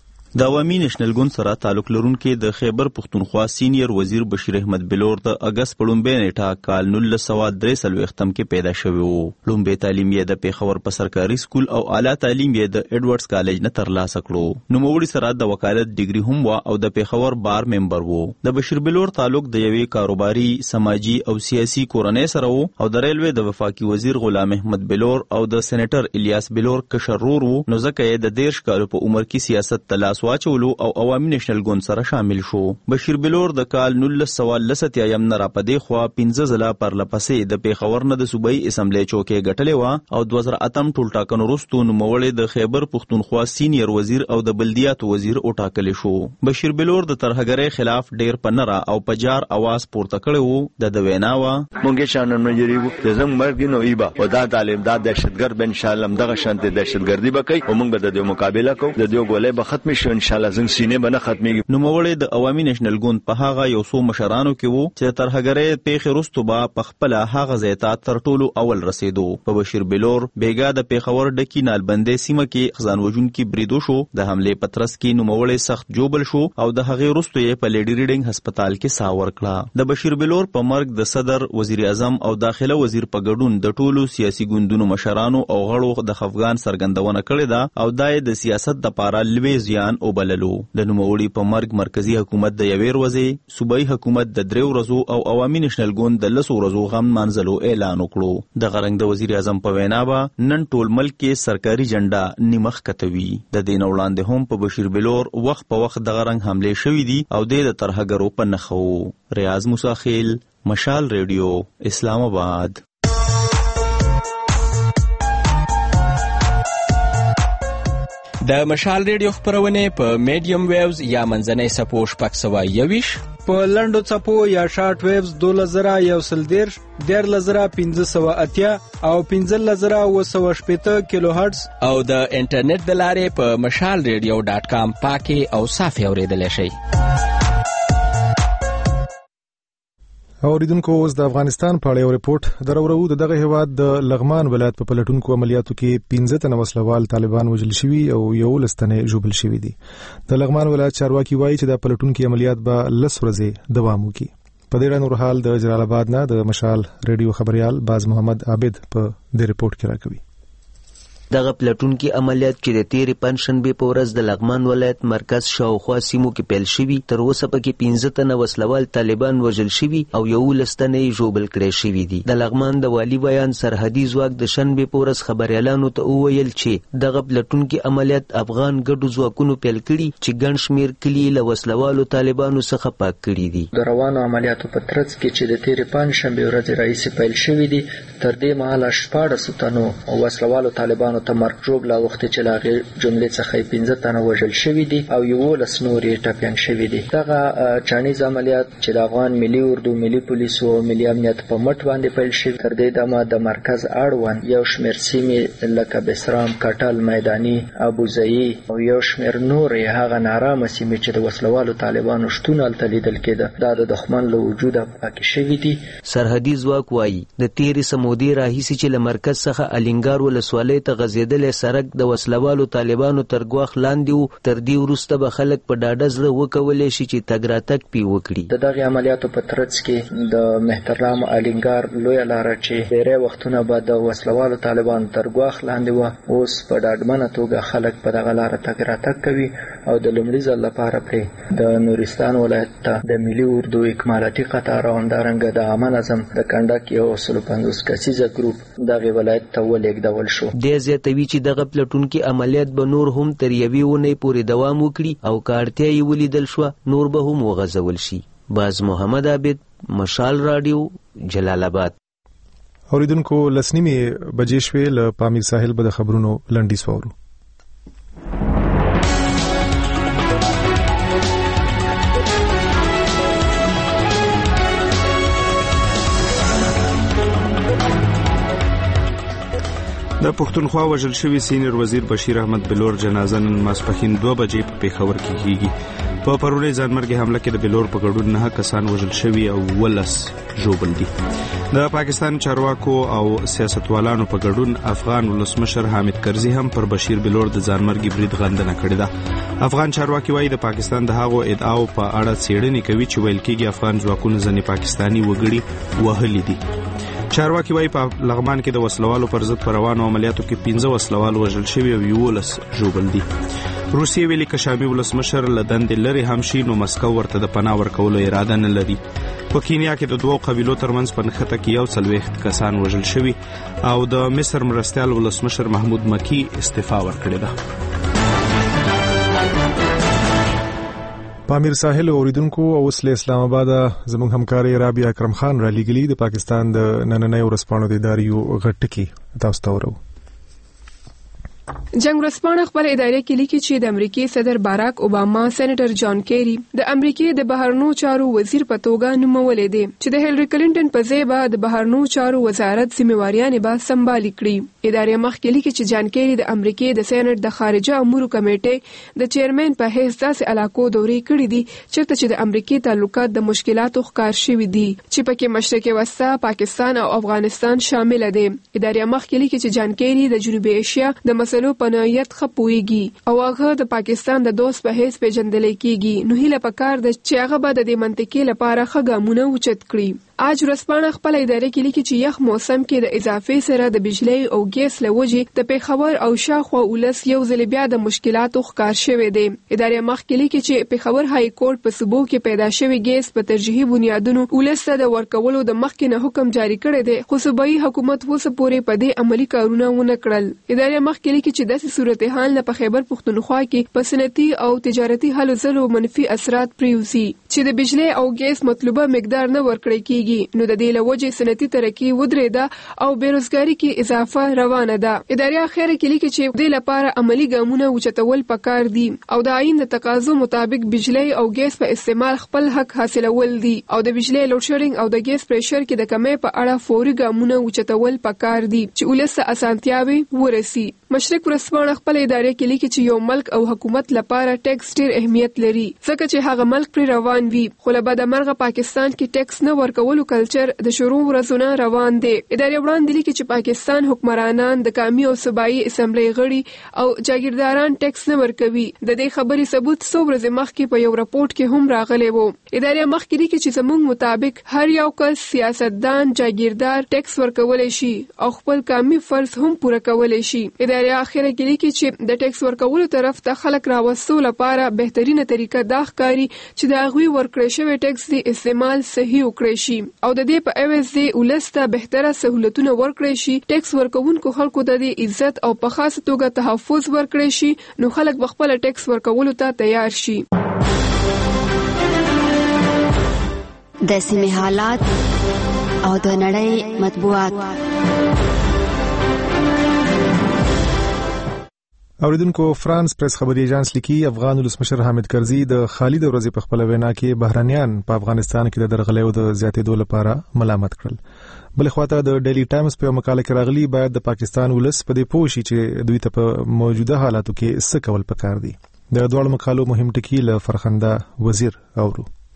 د عوامي نېشنل ګوند سره تعلق لرونکي د خیبر پښتونخوا سینیر وزیر بشیر احمد بلور د اگست په لومبۍ نیټه کال نولس سوه درې څلوېښتم کې پیدا شوی و. لومبۍ تعلیم یې د پیښور په سرکاري سکول او اعلی تعلیم یې د ایډورډز کالج نه ترلاسه کړو. نوموړي سره د وکالت ډیګري هم و او د پیښور بار ممبر و. د بشیر بلور تعلق د یوې کاروباري، سماجی او سیاسي کورنۍ سره و او د ریلوې د وفاقي وزیر غلام احمد بلور او د سېنیټر الیاس بلور کشر ورور و. نو ځکه یې د دېرش کالو په عمر کې سیاست ته لاس واچولو او عوامي نېشنل ګوند سره شامل شو. بشیر بلور د کال نولس سوه لس اتیایم نه راپدې خوا پنځه ځله پرلپسې د پیښور نه د صوبایي اسمبلی چوکۍ ګټلې وه او دوه زره اتم ټول ټاکنو وروستو نوموړی د خیبر پښتونخوا سینیر وزیر او د بلدیاتو وزیر وټاکلی شو. بشیر بلور د ترهګرۍ خلاف ډیر په نره او په جار اواز پورته کړی و. د د وینا وه مونږ شانن مجریبو د زنګ مرګ نو ایبا او دا طالب دا دهشتګرد به ان شاء الله دغه شانت دهشتګردي به کوي او موږ به د دې مقابله کوو. د دې ګولې به ختم شي ان شاء الله زنګ سینې به نه ختميږي. نوموړی د عوامي نېشنل ګوند په هغه یو څو مشرانو کې وو چې د ترهګرۍ پیښې وروسته به په خپله هغه ځای ته تر ټولو اول رسېدو. په بشیر بلور بیګا د پیښور ډکي نالبندۍ سیمه کې خزان وژونکي بریدو شو. د حملې په ترڅ کې نوموړی سخت جوبل شو او د هغې وروسته یې په لیډي ریډینګ هسپتال کې ساه ورکړه. د بشیر بلور په مرګ د صدر، وزیر اعظم او داخله وزیر په ګډون د ټولو سیاسي ګوندونو مشرانو او غړو د خفګان څرګندونه کړې ده او دا یې د سیاست دپاره لوی زیان وبللو. د نوموړي په مرګ مرکزی حکومت د یوې ورځې، صوبایي حکومت د درې ورځو او عوامي نېشنل ګوند د لسو ورځو غم مانځلو اعلان وکړو. دغه رنګ د وزیر اعظم په وینا به نن ټول ملک کې سرکاري جنډه نیمخ کتوي. د دې نه وړاندې هم په بشیر بلور وخت په وخت دغه رنګ حملې شوي دي او د ترهګرو په نښه و. ریاض مساخیل، مشال ریډیو، اسلام آباد. د مشال ریډیو خپرونې په میډیم ویوز یا منځنۍ څپو شپږ سوه یوویشت، په لنډو څپو یا شارټ ویوز دولس زره یو سل دېرش، دیارلس زره پنځه سوه اتیا او پنځلس زره اووه سوه شپېته کیلو هرټز او د انټرنیټ د لارې په مشال ریډیو ډاټ کام پاکې او صافې اورېدلی شئ. اوریدونکو اوس د افغانستان په اړه یو ریپورت درورو. د دغه هیواد د لغمان ولایت په پلټونکو عملیاتو کې پنځه تنه وسلوال طالبان وژل شوي او یولس تنه ژوبل شوي دي. د لغمان ولایت چارواکي وایي چې د پلټونکو عملیات به لس ورځې دوام وکړي. په دې اړه نور حال د جلال آباد نه د مشال ریډیو خبريال باز محمد عابد په دې ریپورت کې راکوي. دغه پلټونکي عملیات چې د تیرې پنجشنبې په ورځ د لغمان ولایت مرکز شاوخوا سیمو کې پیل شوي، تر اوسه پکې پنځه تنه وسلوال طالبان وژل شوي او یولس تنه یې ژوبل کړی شوي دي. د لغمان د والي بیان سرحدي ځواک د شنبې په ورځ خبریالانو ته وویل چې دغه پلټونکي عملیات افغان ګډو ځواکونو پیل کړي چې ګڼ شمېر کلي له وسلوالو طالبانو څخه پاک کړي دي. د روانو عملیاتو په ترڅ کې چې د تیرې پنجشنبې ورځې راهیسې پیل شوي دي، تر دې مهاله شپاړسو تنو وسلوالو طالبانو ته مرګ ژوبل اوښتې چې له هغې جملې څخه یې پنځه تنه وژل شوي دي او یولس نور یې ټپیان شوي دي. دغه چانیز عملیات چې د افغان ملي اردو، ملي پولیسو او ملي امنیت په مټ باندې پیل شوي، تر دې دمه د مرکز اړوند یو شمېر سیمې لکه بسرام، کټل، میداني، ابوزیي او یو شمېر نور یې هغه نارامه سیمې چې د وسلوالو طالبانو شتون هلته لیدل کېده، دا د دښمن له وجوده پاکې شوي دي. سرحدي ځواک وایي د تیرې څه مودې راهیسې چې له مرکز څخه الینګار ولسوالۍ ته غزیدل سرک د وسلوالو طالبانو تر ګواښ لاندې وو. تر دې وروسته به خلک په ډاډه زړه وکولی شي چې تګ راتګ پې وکړي. د دغې عملیاتو په ترڅ کې د محترم الینګار لویه لاره چې ډېری وختونه به د وسلوالو طالبانو تر ګواښ لاندې وه، اوس په ډاډمنه توګه خلک په دغه لاره تګ راتګ کوي او د لومړي ځل لپاره پرې د نورستان ولایت ته د ملي اردو اکمالاتي قطار او همدارنګه د عامه نظم د کنډک یو سلو پنځوس کسیزه ګروپ دغې ولایت ته ولېږدول شو. دی زیاتوي چې دغه پلټونکي عملیات به نور هم تر یوې اونۍ پورې دوام وکړي او که اړتیا یې ولیدل شوه نور به هم وغځول شي. باز محمد عابد، مشال راډیو، جلال آباد. اوریدونکو لس نیمې بجې شوې، له پامیر ساحل به د خبرونو لنډیز واورو. د پښتونخوا وژل شوی سینیئر وزیر بشیر احمد بلور جنازه نن ماسپښین دوه بجې په پیښور کې کیږي. په پرونی ځانمرګي حمله کې د بلور په ګډون نه کسان وژل شوي او ولس ژوبل دي. د پاکستان چارواکو او سیاستوالانو په ګډون افغان ولسمشر حامد کرزي هم پر بشیر بلور د ځانمرګي برید غندنه کړې ده. افغان چارواکي وایي د پاکستان د هغو ادعاو په اړه څېړنې کوي چې ویل کېږي افغان ځواکونو ځینې پاکستاني وګړي وهلي دي. چارواکي وایي په لغمان کې د وسلوالو پر ضد په روانو عملیاتو کې پنځه وسلوال وژل شوي او یولس ژوبل دي. روسیې ویلي که شامي ولسمشر له دندې لرې هم شي نو مسکو ورته د پناه ورکولو اراده نه لري. په کینیا کې د دوو قبیلو ترمنځ په نښته کې یو څلوېښت کسان وژل شوي او د مصر مرستیال ولسمشر محمود مکی استعفا ورکړې ده. پامیر ساحل اوریدونکو او اوس له اسلام آباد زموږ همکار رابعه اکرم خان را لېږلي د پاکستان د نننۍ ورځپاڼو د ادارې غټ ټکي تاسو ته ورو. جنگ ورځپاڼه خپل ادارې کې لیکي چې د امریکای صدر باراک اوباما سېنیټر جان کیری د امریکای د بهرنیو چارو وزیر په توګه نومولې دي چې د هیلری کلینټن په ځای به د بهرنیو چارو وزارت ذمہواریاں به سمبالي کړي. ادارې مخکې لیکي چې جان کیری د امریکای د سېنیټ د خارجه امورو کمیټې د چیرمن په حیث داسې علاقو دورې کړې دي چې چې د امریکای تعلقات د مشکلاتو ښکار شوي دي چې پکې مشرق وسطا، پاکستان او افغانستان شامل دي. ادارې مخکې لیکي چې جان کیری د جنوبي ایشیا د مسلو په نوعیت خپويږي او هغه د پاکستان د دوست په حیث پیژندل کیږي. نو هیله پکار د چې هغه به د دې منطقې لپاره خګامونه اوچت کړي. آج ورځپاڼه خپل ادارې کې لیکي چې یخ موسم کې د اضافي سره د بجلی او ګیس لوجې د پیښور او شاوخوا ولس یو ځل بیا د مشکلاتو ښکار شوی دی. ادارې مخکې لیکي چې پیښور های کورټ په صوبو کې پیدا شوی ګیس په ترجیحي بنیادونو ولس ته د ورکولو د مخکې نه حکم جاری کړی دی، خو صوبایي حکومت اوس پورې په دې عملی کارونه ونه کړل. ادارې مخکې لیکي چې داسې صورتحال نه په خیبر پښتونخوا کې په صنعتي او تجارتي هلو ځلو منفي اثرات پریوزي چې د بجلی او ګیس مطلوبه مقدار نه ورکړی کیږي. نو د دې لوجې صنعتي ترقی ودرېده او بیروزګاری کې اضافه روانه ده. ادارې اخر کې لیکي چې د لپاره عملی ګامونه اوچتول پکار دي او د عین د تقاضو مطابق بجلی او ګیس په استعمال خپل حق حاصلول دي او د بجلی لوډ شیډینګ او د ګیس پریشر کې د کمې په اړه فوري ګامونه اوچتول پکار دي چې ولس اسانتیاوي ورسي. مشرق ورځپاڼه خپل ادارې کې لیکي چې یو ملک او حکومت لپاره ټیکس ډیر اهمیت لري ځکه چې هغه ملک پر روان وي، خو له بده مرغه پاکستان کې ټیکس نه ورکولو کلچر د شروع ورځونه روان دي. ادارې وړاندې لیکي چې پاکستان حکمرانان د قومي او صوبایي اسمبلی غړي او جاګیرداران ټیکس نه ورکوي. د دې خبرې ثبوت څو ورځې مخکې په یو راپورټ کې هم راغلی وو. ادارې مخکې لیکي چې زموږ مطابق هر یو کس سیاستدان جاګیردار ټیکس ورکولی شي او خپل قومي فرض هم پوره کولی شي. ادارې اخر کې لیکي چې د ټیکس ورکولو طرف ته خلک راوستو لپاره بهترینه طریقه دا ښکاري چې د هغوی ورکړی شوی ټیکس د استعمال صحیح وکړی شي او د دې په عوض د ولس ته بهتره سہولتونه ورکړی شي. ټیکس ورکوونکو خلکو ته د عزت او په خاصه توګه تحفظ ورکړی شي نو خلک به خپل ټیکس ورکولو ته تیار شي. د سیمې حالات او د نړۍ مطبوعات. اوریدونکو فرانس پریس خبري ایجانس لیکي افغان ولسمشر حامد کرزي د خالد ورځې په خپل وینا کې بهرانيان په افغانستان کې د درغلیو د زیاتېدو لپاره ملامت کړل. بل خواته د ډیلی ټایمز په مقاله کې راغلي باید د پاکستان ولس په دې پوه شي چې دوی ته په موجوده حالاتو کې څه کول پکار دي. د دوه مقالو مهم ټکي له فرخنده وزیر اورو.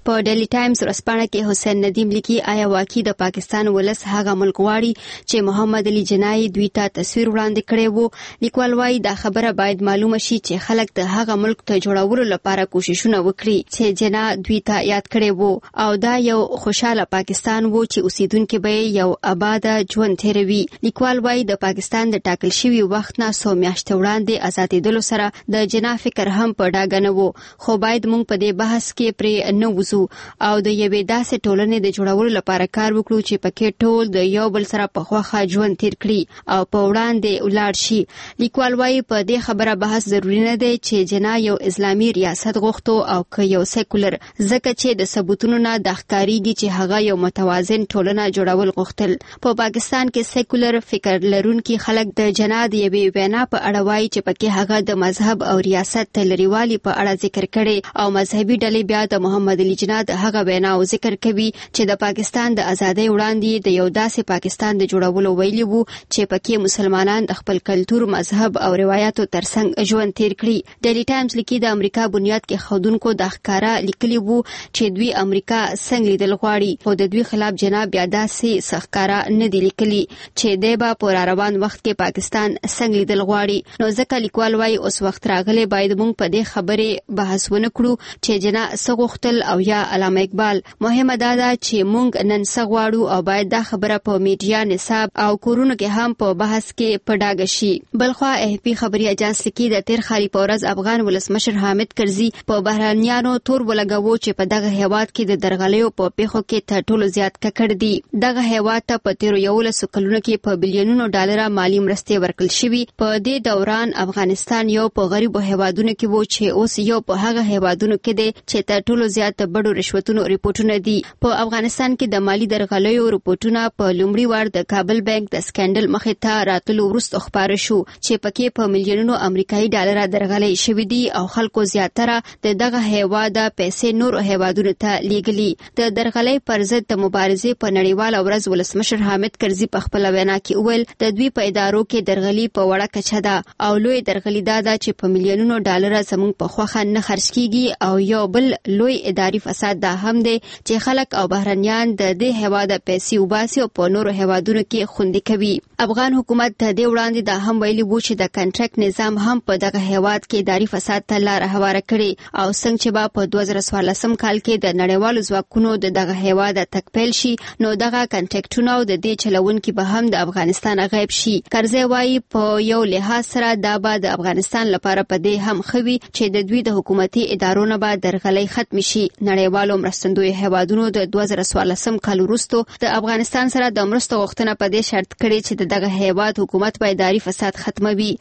په ډیلی ټایمز ورځپاڼه کې حسین ندیم لیکي آیا واقعي د پاکستان ولس هغه ملک غواړي چې محمد علي جناح دوی ته تصویر وړاندې کړی وو. لیکوال وايي دا خبره باید معلومه شي چې خلک د هغه ملک ته جوړولو لپاره کوششونه وکړي چې جناح دوی ته یاد کړی وو او دا یو خوشاله پاکستان وو چې اوسیدونکو به یو آباد ژوند تیروي. لیکوال وايي د پاکستان د ټاکل شوی وخت نه څو میاشتې وړاندې ازادېدلو سره د جناح فکر هم په ډاګه نه وو، خو باید موږ په دې بحث کې پرې نه وځو او د یوې داسې ټولنې د جوړولو لپاره کار وکړو چې پکې ټول د یو بل سره په خوښه ژوند تیر کړي او په وړاندې ولاړ شي. لیکوال وايي په دې خبره بحث ضروري نه دی چې جناح یو اسلامي ریاست غوښتو او که یو سیکولر، ځکه چې د ثبوتونو نه د ښکاریږي چې هغه یو متوازن ټولنه جوړول غوښتل. په پاکستان کې سیکولر فکر لرونکي خلک د جناح د یوې وینا په اړه وايي چې پکې هغه د مذهب او ریاست د لريوالي په اړه ذکر کړي او مذهبي ډلې بیا د محمد علي جناح د هغه وینا او ذکر کوي چې د پاکستان د ازادۍ وړاندې د یو داسې پاکستان د جوړولو ویلي وو چې پکې مسلمانان د خپل کلتور، مذهب او روایتو ترڅنګ ژوند تیر کړي. ډیلی ټایمز لیکي د امریکا بنیاد کې خودونکو د ښکارا لیکلي وو چې دوی امریکا څنګه لیدل غواړي، خو د دوی خلاف جناح بیا داسې سخکارا نه دی لیکلي چې دی به په روان وخت کې پاکستان څنګه لیدل غواړي. نو ځکه لیکوال وايي اوس وخت راغلی باید موږ په دې خبرې بحث ونه کړو چې جناح څه غوښتل او یا علامه اقبال. مهمه دا ده چې موږ نن څه غواړو او باید دا خبره په میډیا، نصاب او کورونو کې هم په بحث کې په ډاګه شي. بلخوا اف پی خبري اجانس لیکي د تیر خالي په ورځ افغان ولسمشر حامد کرزي په بهرانيانو تور ولګاوو چې په دغه هیواد کې د درغلیو په پیښو کې تر ټولو زیات ککړ دي. دغه هیواد ته په تیر یولسو کلونو کې په بلیونونو ډالر مالی مرستې ورکړل شوې. په دې دوران افغانستان یو په غریبو هیوادونو کې وو چې اوس یو په هغه هیوادونو کې دی چې تر ټولو زیات بډو رشوتونو ریپورتونه دي. په افغانستان کې د مالی درغلیو ریپورتونه په لومړي وار د کابل بانک د سکندل مخې ته راتلو وروسته خبره شو چې پکې په میلیونونو امریکایي ډالر درغلي شوې دي او خلکو زیاتره د دغه هیواد پیسې نور هیوادونو ته لیږلي. د درغلي پر ضد د مبارزې په نړیواله ورځ ولسمشر حامد کرزي په خپل وینا کې وویل د دوی په ادارو کې درغلي په وړه کچه ده او لوی درغلي دا ده چې په میلیونونو ډالر زموږ په خوخه نه خرج کیږي او یو بل لوی اداري فساد دا هم دی چې خلک او بهرنیان د دې هیواد پیسې وباسي او په نورو هیوادونو کې خوندي کوي. افغان حکومت د دې وړاندې دا هم ویلي وو چې د کنټراکټ نظام هم په دغه هیواد کې اداري فساد ته لار هواره کړي او څنګه چې با په دوه زره څوارلسم کال کې د نړیوالو ځواکونو د دغه هیواد تک پیل شي نو دغه کنټراکټونه او د دې چلونکي به هم د افغانستان غیب شي. کرزی وايي په یو لحاظ سره دا به د افغانستان لپاره په دې هم خوي چې د دوی د حکومتي ادارو نه به درغلي ختم شي. نړیوالو مرستندوی هیوادونو د دوه زره څوارلسم کال وروسته د افغانستان سره د مرستو غوښتنه په دې شرط کړې چې دغه هیواد حکومت به اداري فساد ختموي.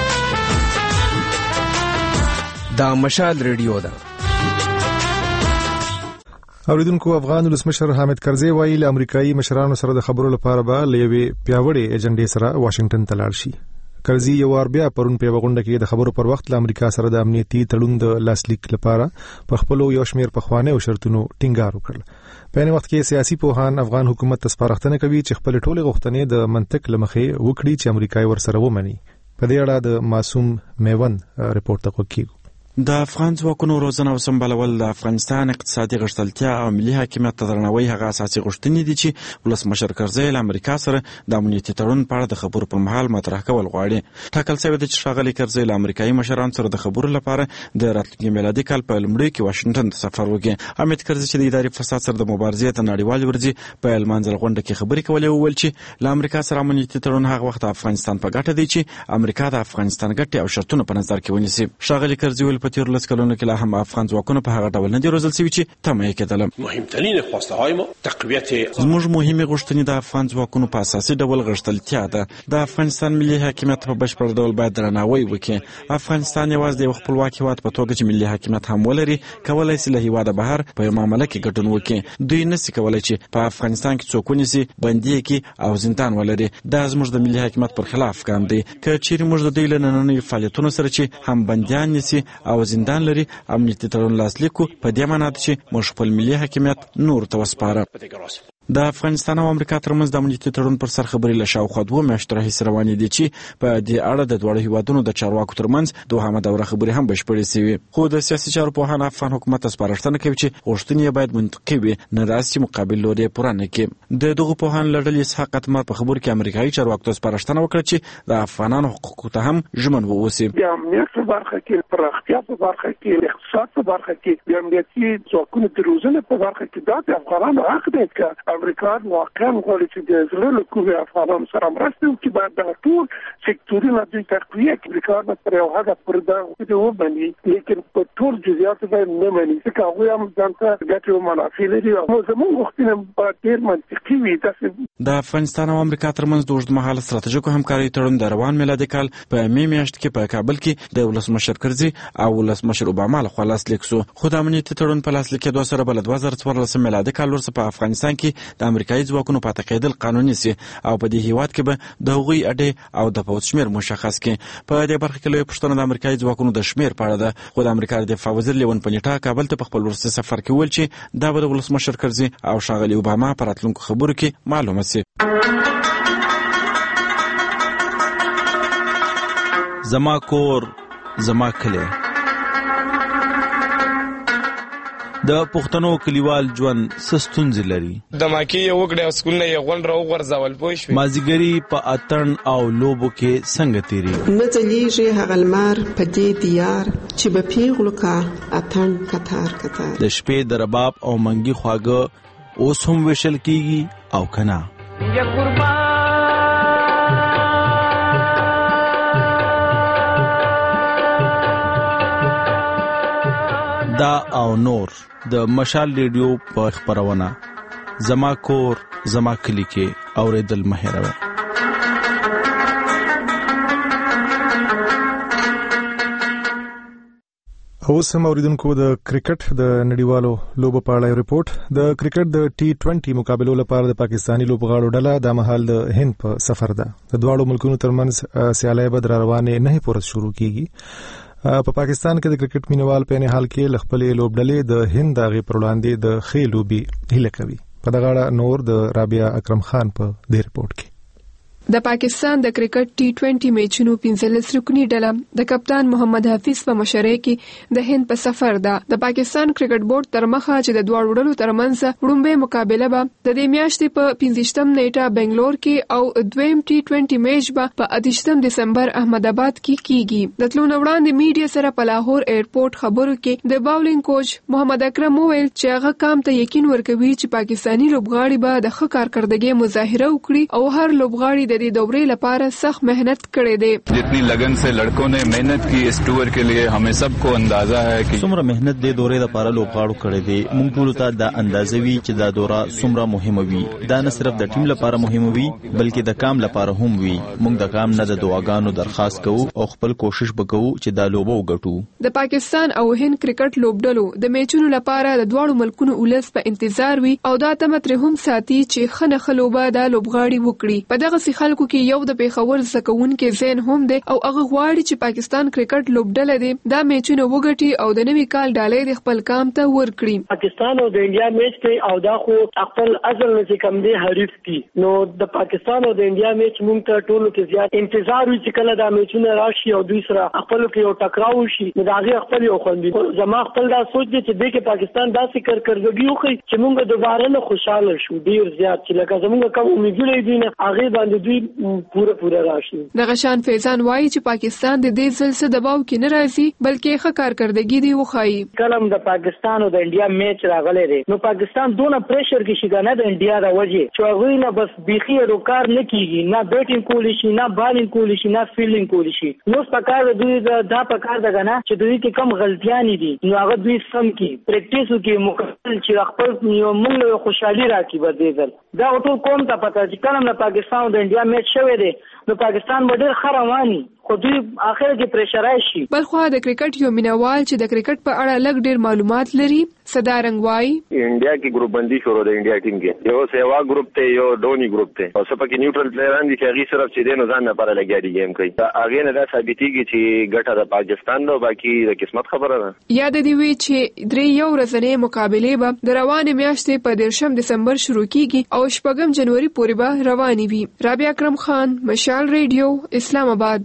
دا مشال ریډیو ده. اوریدونکو افغان ولسمشر حامد کرزي وایي له امریکایي مشرانو سره د خبرو لپاره به لوي پیاوړې ایجنډې سره واشنگټن ته لاړ شي. کرزي یو وار بیا پرون په وغونډه کې د خبرو پر وخت له امریکا سره د امنیتي تړون د لاسلیک لپاره په خپل یو شمیر پخوانه او شرطونو ټینګار وکړ. په یوه وخت کې سیاسي پوهان افغان حکومت ته سپارښتنه کوي چې خپل ټولې غوښتنې د منطق لمخې وکړي چې امریکای ورسره ومني. په دې اړه د معصوم میون رپورت تقویږي. د افغان ځواکونو روزنه او سمبالول د افغانستان اقتصادي غښتلتیا او ملي حاکمیت ته درناوی هغه اساسي غوښتنې دي چې ولسمشر کرزي له امریکا سره د امنیتي تړون په اړه د خبرو پر مهال مطرح کول غواړي. ټاکل شوی دی چې ښاغلي کرزي له امریکایي مشرانو سره د خبرو لپاره د راتلونکي میلادي کال په لومړي کې واشنګټن ته سفر وکړي. حامد کرزي چې د اداري فساد سره د مبارزې ته نړیوال ورځي په المانځل غونډه کې خبرې کولې وویل چې له امریکا سره امنیتي تړون هغه وخت افغانستان په ګټه دی چې امریکا د افغانستان ګټې او شرطونه په نظر کې ونیسي. ښاغلي کرزي ویل په تیر لس کلونو لا هم افغان ځواکونه په هغه ډول نه دي روزل شوي چې تمه یې کېدله. مهمترین خواسته های ما تقویت زموږ مهمې غوښتنې د افغان ځواکونو په اساسي ډول غښتلتیا ده. د افغانستان ملي حاکمیت په بشپړ ډول باید درناوی وکړي. افغانستان یوازې د یو خپلواک هېواد په توګه چې ملي حاکمیت هم ولري کولی شي له هېواده بهر په یو معامله کې ګډون وکړي. دوی نشي کولی چې په افغانستان کې څوک ونیسي، بندي کړي او زندان ولري. دا زموږ د ملي حاکمیت پر خلاف کار دی. که چیرې موږ د دوی له نننیو فعالیتونو سره چې هم بندیان نیسي او زندان لري امنیتي تړون لاسلیک کړو، په دې معنی ده چې موږ خپل ملي حاکمیت نور ته وسپاره. د افغانستان او امریکا ترمنځ د امنیتي تړون پر سر خبرې له شاوخوا دوه میاشتو راهیسې روانې دي چې په دې اړه د دواړو هیوادونو د چارواکو ترمنځ دوهمه دوره خبرې هم بشپړې شوې، خو د سیاسي چارو پوهان افغان حکومت ته سپارښتنه کوي چې غوښتنې یې باید منطقي وي، نه داسې چې مقابل لوري یې پوره نه کړي. د دغو پوهانو له ډلې اسحاق اتمر په خبرو کې امریکایي چارواکو ته سپارښتنه وکړه چې د افغانانو حقوقو ته هم ژمن واوسي. د امنیت په برخه کې، پراختیا په برخه کې، اقتصاد په برخه کې، د امنیتي ځواکونو د روزنې په برخه کې دا د افغانانو حق دی چې امریکا واقعا غواړي چې د زړه له کومې افغانانو سره مرسته وکړي، باید دا ټول سکتورونه دوی تقویه کړي. امریکا به تر یو حده پورې دا ومني، لیکن په ټول جزئیاتو باید نه مني، ځکه هغوی هم ځان ته ګټې او منافع لري. نو زموږ غوښتنه باید ډېر منطقي وي. د افغانستان او امریکا ترمنځ د اوږدمهاله ستراتیژیکو همکارۍ تړون د روان میلادي کال په مې میاشت کې په کابل کې د ولسمشر کرزي او ولسمشر اوباما لخوا لاسلیک شو، خو د امنیتي تړون په لاسلیک کېدو سره بل دوه زره څوارلسم میلادي کال وروسته په افغانستان کې د امریکایي ځواکونو پاتې کېدل قانوني سي او په دې هیواد کې به د هغوی اډې او د پوځ شمېر مشخص کړي. په دې برخه کې لویه پوښتنه د امریکایي ځواکونو د شمېر په اړه ده، خو د امریکا د دفاع وزیر لیون پنیټا کابل ته په خپل وروستي سفر کې وویل چې دا به د ولسمشر کرزي او ښاغلي اوباما په راتلونکو خبرو کې معلومه سي. زما کور زما کلی. د پښتنو کلیوال ژوند څه ستونزې لري؟ د ماکي یو وګړي او سکولونه یې غونډ راوغورځول پوه شوې. مازدیګري په اتڼ او لوبو کې څنګه تېرېږي؟ نه ځلیږي هغه لمر په دې دیار چې به پیغلو کا اتڼ کتار کتار. د شپې د رباب او منګي خواږه اوس هم ویشل کېږي او که نه؟ یا قربان دا او نور د مشال ریډیو په خبرونه زما کور زما کلی کې اوریدل مه هېروئ. اوس هم اوریدونکو د کرکټ د نړیوالو لوبو په اړه ریپورت. د کرکټ د ټي ټوینټي مقابلو لپاره د پاکستاني لوبغاړو ډله د مهال د هند په سفر ده. د دواړو ملکونو ترمنځ سیالۍ به در روانې نه پورې شروع کیږي. په پاکستان کې د کرکټ مینوال په نه حال کې لخپلې لوبډلې د هند دغه پر وړاندې د خې لوبي هیله کوي. په دغه اړه نور د رابعه اکرم خان په دې ریپورت کې. د پاکستان د کرکټ ټي ټوینټي میچونو پنځلس رکنی ډله د کپتان محمد حفیظ په مشرۍ کې د هند په سفر ده. د پاکستان کرکټ بورډ تر مخه چې د دوه ډلو ترمنځ وړاندې مقابله به د دې میاشتې په پنځشتم نیټه بنگلور کې او دویم ټي ټوینټي میچ به په اتشتم دسمبر احمد آباد کې کیږي. د تلونو وړاندې میډیا سره په لاهور ایرپورټ خبرو کې د باولینګ کوچ محمد اکرم وویل چې هغه کام ته یقین ورکوي چې پاکستانی لوبغاړي به د ښه کارکردګۍ مظاهره وکړي او هر لوبغاړي د دې دورې لپاره سخت मेहनत کړې ده. जितनी लगन से लड़कों ने मेहनत की इस टूर के लिए हमें सबको अंदाजा है कि څومره मेहनत د دورې لپاره لوبغاړو کړې ده. موږ ټول ته دا اندازه وی چې دا دوره څومره مهمه وي. دا نه صرف د ټیم لپاره مهمه وي بلکې د کام لپاره هم وي. موږ د کام نه د دعاګانو درخواست کوو او خپل کوشش وکړو چې دا لوبه وګټو. د پاکستان او هند کرکټ لوبډلو د میچونو لپاره د دواړو ملکونو ولس په انتظار وي او دا تمه تر هم ساتي چې خنه خلوبه د لوبغاړي وکړي. په دغه سي خلکو کې یو د پیښور زکون کې زین هم دی او هغه غواړي چې پاکستان کرکټ لوبډله دی دا میچونه وګټي او د نوي کال ډالۍ د خپل کام ته ورکړي. پاکستان او د انډیا میچ ته او دا خو خپل اصل نه کم دی حریف دي. نو د پاکستان او د انډیا میچ مونږ ته ټولو کې زیات انتظار وي چې کله دا میچونه راشي او دوی سره خپل کې یو ټکراو شي. نو دا هغه خپل یو خوندي زما خپل دا سوچ دی چې د پاکستان داسې کارکردګي وکړي چې مونږ دوباره نه خوشاله شو ډیر زیات چې لکه زمونږ کوم امیدونه دي نه هغه باندې دوی پوره پوره راشي. دغه شان فیضان وایي چې پاکستان د دې ځل څخه دباو کې نه راځي بلکې ښه کارکردګي دی وښایي. کلم د پاکستان او د انډیا میچ راغلی دی نو پاکستان دونه پریشر کې شي نه د انډیا د وجې چې هغه نه بس بيخي روکار نه کیږي نه بیټینګ کولی شي نه بالینګ کولی شي نه فیلډینګ کولی شي. نو پکار دوی دا پکار دغه نه چې دوی کې کم غلطیاں دي نو هغه دوی سم کی پریکټیس وکي مکمل چې خپل یو موږ خوشحالي راکړي بده دا ټول کوم ته پتا چې کلم د پاکستان او د انډیا میچ شوی دی نو پاکستان به ډېر ښه رواني خو دوی اخر کې پریشرای شي. بلخو د کرکټ یو مینوال چې د کرکټ په اړه لږ ډیر معلومات لري صدارنګ وای انډیا کې ګروپ بندي شروع د انډیا ټیم کې یو سیوا ګروپ ته یو ډونی ګروپ ته او سپکه نیوټرل پلیران دي چې هغه صرف چې دینو ځان نه لپاره لګیا دي گیم کوي. هغه نه دا ثابتېږي چې ګټه د پاکستان نو باقي د قسمت خبره ده. یاد دی وی چې درې یو ورځې مقابله به د روانې میاشتې په دیرشم دسمبر شروع کیږي او شپږم جنوري پورې به روانې وي. رابعه اکرم خان، مشال ریډیو، اسلام آباد.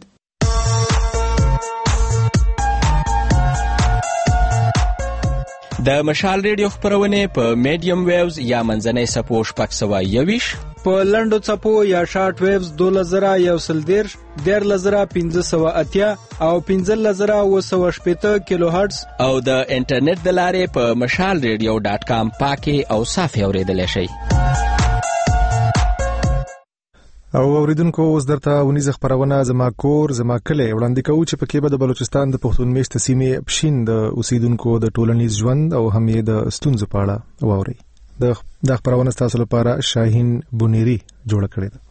د مشال ریډیو خبرونه په میډیم ویوز یا منځنۍ سپو شپږ سوه یویش، په لنډو څپو یا شارټ ویوز دولس زره یو سل دیرش، دیارلس زره پنځه سوه اتیا او پنځلس زره اوه سوه شپېته کیلو هرټز او د انټرنیټ د لارې په مشال ریډیو ډاټ کام پاکي او صافي اورېدلی شئ. او اوریدونکو اوس درته ونیزه خبرونه زما کور زما کلی وړاندې کوو چې پکې به د بلوچستان د پښتون میشته سیمې پښین د اوسیدونکو د ټولنیز ژوند او هم یې د ستونزو په اړه واوري. د خبرونه ستاسو لپاره شاهین بونیری جوړه کړې ده.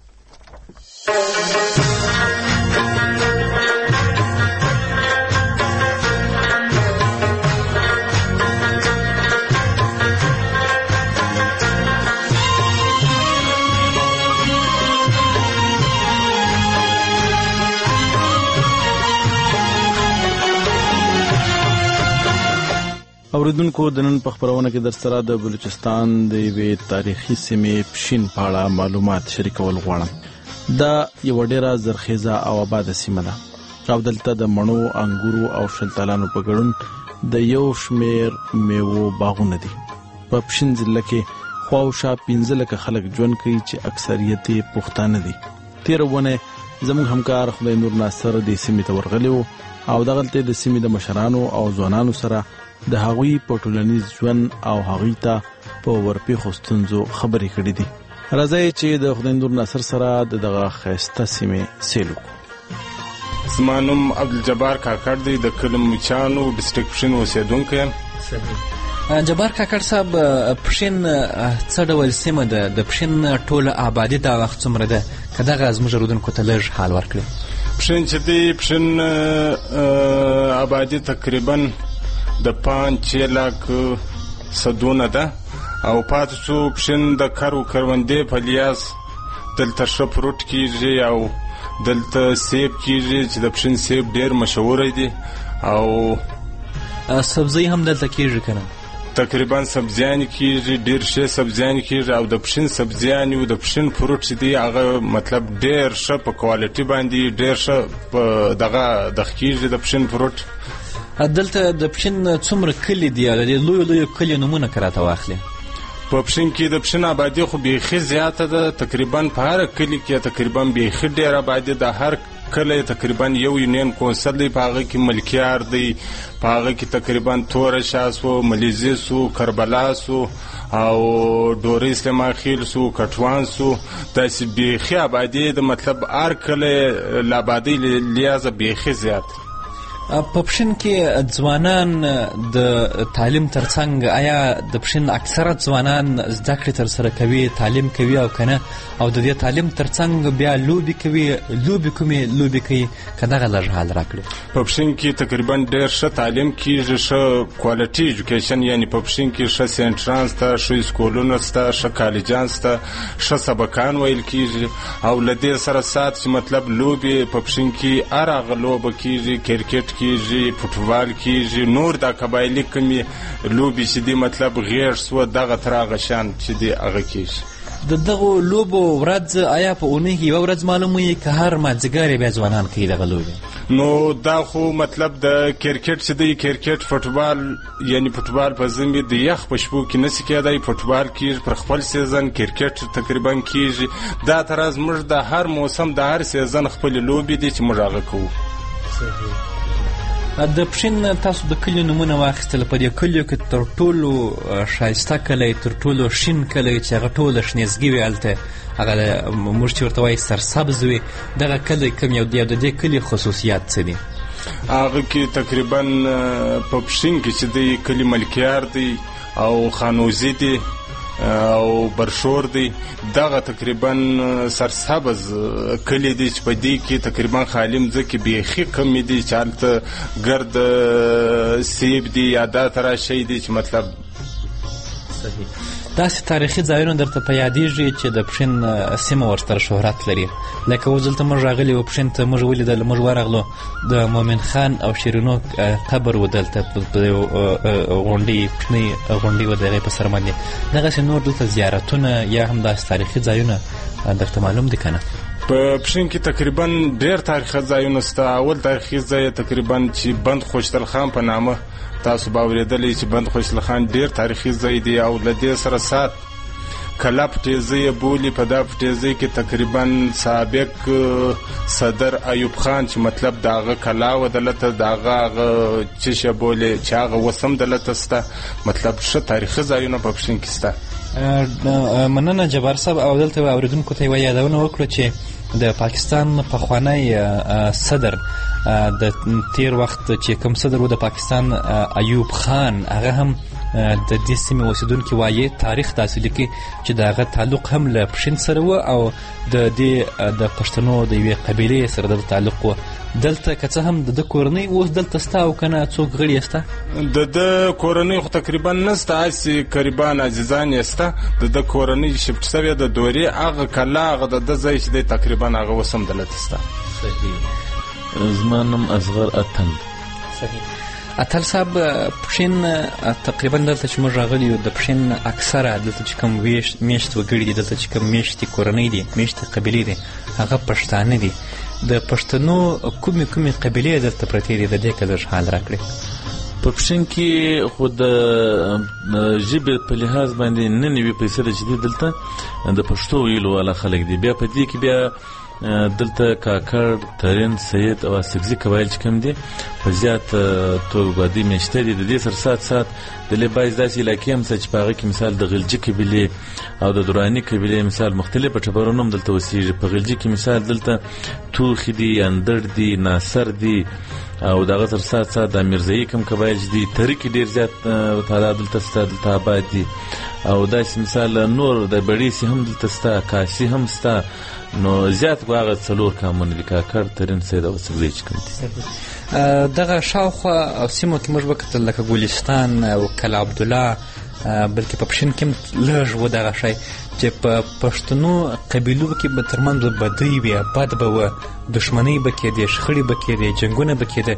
اوریدونکو د نن په خبرونه کې در سره د بلوچستان د یوې تاریخي سیمې پښین په اړه معلومات شریکول غواړم. دا یوه ډېره زرخیزه او آباده سیمه ده او دلته د مڼو، انګورو او شلتالانو په ګډون د یو شمېر میوو باغونه دي. په پښین ضلع کې خواوشا پنځه لکه خلک ژوند کوي چې اکثریت یې پښتانه دي. تېره اونۍ زموږ همکار خدای نور ناصر دې سیمې ته ورغلی و او دغلته د سیمې د مشرانو او ځوانانو سره د هغوی په ټولنیز ژوند او هغوی ته په ورپېښو ستونزو خبرې کړې دي. راځئ چې د خدای نور ناصر سره د دغه ښایسته سیمې سیل وکړو. زما نوم عبدالجبار کاکړ دی، د کلي مچانو ډسټرکټ پښین اوسېدونکی یم. جبار کاکړ صاحب، پښین څه ډول سیمه ده؟ د پښین ټوله آبادي دا وخت څومره ده؟ که دغه زموږ اورېدونکو ته لږ حال ورکړي. پښین چې دی، پښین آبادي تقریبا د پنځه چه لاک صدونه ده او پاتې څو پښین د کرو کروندې په لیاس دلته ښه فروټ کیږي او دلته سیب کیږي چې د پښین سیب ډیر مشهور دی او سبزی هم دلته کیږي کنه. تقریبا سبزیان کیږي، ډیر ښه سبزیان کیږي او د پښین سبزیان او د پښین فروټ چې دی هغه مطلب ډیر ښه په کوالټي باندې ډیر ښه په دغه د کیږي د پښین فروټ. دلته د پښین څومره کلی دی؟ د لوی لوی کلی نمونه کراته واخلي. په پښین کې د پښین آبادی خو بیخي زیاته ده، تقریبا په هر کلی کې تقریبا بیخي ډیر آبادی ده. هر کلی تقریبا یو یونین کونسل دی، په هغه کې ملکیار دی، په هغه کې تقریبا تور شاس و، ملیزي سو، کربلا سو او ډوري اسلام خیل سو، کټوان سو. داسې بیخي آبادی د مطلب هر کلی ل آبادی لیازه بیخي زیات. په پښین کې ځوانان د تعلیم ترڅنګ آیا د پښین اکثره ځوانان زده کړې ترسره کوي، تعلیم کوي او کنه؟ او د دې تعلیم ترڅنګ بیا لوبې کوي؟ لوبې کومې لوبې کوي؟ که دغه لږ حال راکړي. په پښین کې تقریبا ډېر ښه تعلیم کېږي، ښه کوالټي ایجوکیشن، یعنې په پښین کې ښه سینټران شته، ښه سکولونه شته، ښه کالجان شته، ښه سبقان ویل کېږي او له دې سره سات چې مطلب لوبې په پښین کې هر هغه لوبه کېږي، کرکټ کیږي، فوټبال کیږي، نور د قبایلي کمې لوبې چې دي مطلب غیر سو دغه تر هغه شان چې دي هغه کیږي. د دغو لوبو ورځ آیا په اونۍ کې یوه ورځ معلوموي که هر مازدیګر بیا ځوانان کوي دغه لوبې؟ نو دا خو مطلب د کرکټ چې دی، کرکټ فوټبال یعنی فوټبال په ځمې د یخ په شپو کې نشي کېدای، فوټبال کیږي پر خپل سیزن، کرکټ تقریبا کیږي. دا تر از موږ د هر موسم د هر سیزن خپل لوبې دي چې موږ هغه کوو. صحیح. د پښین تاسو د کلیو نمونه واخیستل، په دې کلیو کې تر ټولو ښایسته کلی، تر ټولو شین کلی چې هغه ټوله شنیزګي وي، هلته هغه موږ چې ورته وایي سرسبز وي، دغه کلی کوم یو دی او د دې کلي خصوصیات څه دي؟ هغه کې تقریبا په پښین کې چې دی کلي ملکیار دی او خانوزي دی او برشور دی دغه تقریبا سرسبز کلی دی چې په دې کې تقریبا خالي مځکې بیخي کمې دي چې هلته ګرد سیب دی یا دا ترا شی دی چې مطلب صحیح. داسې تاریخي ځایونه درته په یادېږي چې د پښین سیمه ورسره شهرت لري؟ لکه اوس دلته موږ راغلي وو پښین ته موږ ولیدل، موږ ورغلو د مومن خان او شیرینو قبر و دلته په غونډۍ کوچنۍ غونډۍ و د هغې په سر باندې. دغسې نور دلته زیارتونه یا هم داسې تاریخي ځایونه درته معلوم دي که نه؟ په پښین کې تقریبا ډېر تاریخي ځایونه شته. اول تاریخي ځای تقریبا چې بند خوشتل خان په نامه تاسو به اورېدلی چې بند خوشتل خان ډېر تاریخي ځای دی او له دې سره سات کلا پټېزه یې بولي. په دا پټېزه کې تقریبا سابق صدر ایوب خان چې مطلب د هغه کلا و دلته د هغه هغه چشه بولي چې هغه اوس هم دلته شته. مطلب ښه تاریخي ځایونه په پښین کې شته. مننه جبار صاحب. او دلته اورېدونکو ته یوه یادونه وکړو چې د پاکستان پخوانی صدر د تیر وخت چې کوم صدر و د پاکستان ایوب خان، هغه هم د دې سیمې اوسېدونکي وایي تاریخ داسې لیکي چې د هغه تعلق هم له پښین سره و او د دې د پښتنو د یوې قبیلې سره د تعلق و. دلته که څه هم د ده کورنۍ اوس دلته سته او که نه څوک غړي یې سته؟ د ده کورنۍ خو تقریبا نسته، هسې قریبان عزیزان یې سته. د ده کورنۍ شفټ شوې د دورې هغه کلا هغه د ده ځای چې دی تقریبا هغه اوس هم دلته شته. صحیح. زما نوم اصغر اتل. صحیح. اتل صاحب، پښین تقریبا دلته چې موږ راغلي یو د پښین اکثره دلته چې کوم میشت وګړي دي، دلته چې کوم میشتې کورنۍ دي، میشتې قبیلې دي، هغه پښتانه دي. د پښتنو کومې کومې قبیلې دلته پرتې دي؟ د دې که لږ حال راکړي. په پښین کې خو د ژبې په لحاظ باندې نه نوي پیسې ده چې دي دلته د پښتو ویلو والا خلک دي. بیا په دې کې بیا دلته کاکړ، ترین، سید او اسکزي قبایل چې کوم دي په زیات توګه ګوادي میشته دي. د دې سره سات سات د لبایز داسې علاقې هم شته چې په هغه کې مثال د غلجي قبیلې او د دراني قبیلې مثال مختلفه ټبرونه هم دلته اوسېږي. په غلجي کې مثال دلته توخي دي، اندړ دي، ناصر دي او دغه سره سات سات د میرزایي کوم قبایل چې دي ترکي ډېر زیات تعداد دلته شته، دلته آباد دي. او داسې مثال نور د بړیسي هم دلته شته، کاسي هم شته. نو زیات خو هغه څلور قومونه دي، کاکړ، ترین، سید او اسکزي چې کوم دي. دغه شاوخوا او سیمو کې موږ وکتل لکه ګلستان او کلا عبدالله، بلکې په پښین کې هم لږ و دغه شی چې په پښتنو قبیلو کې به ترمنځ بدۍ وي، بد به وه، دښمنۍ به کېدې، شخړې به کېدې، جنګونه به کېده.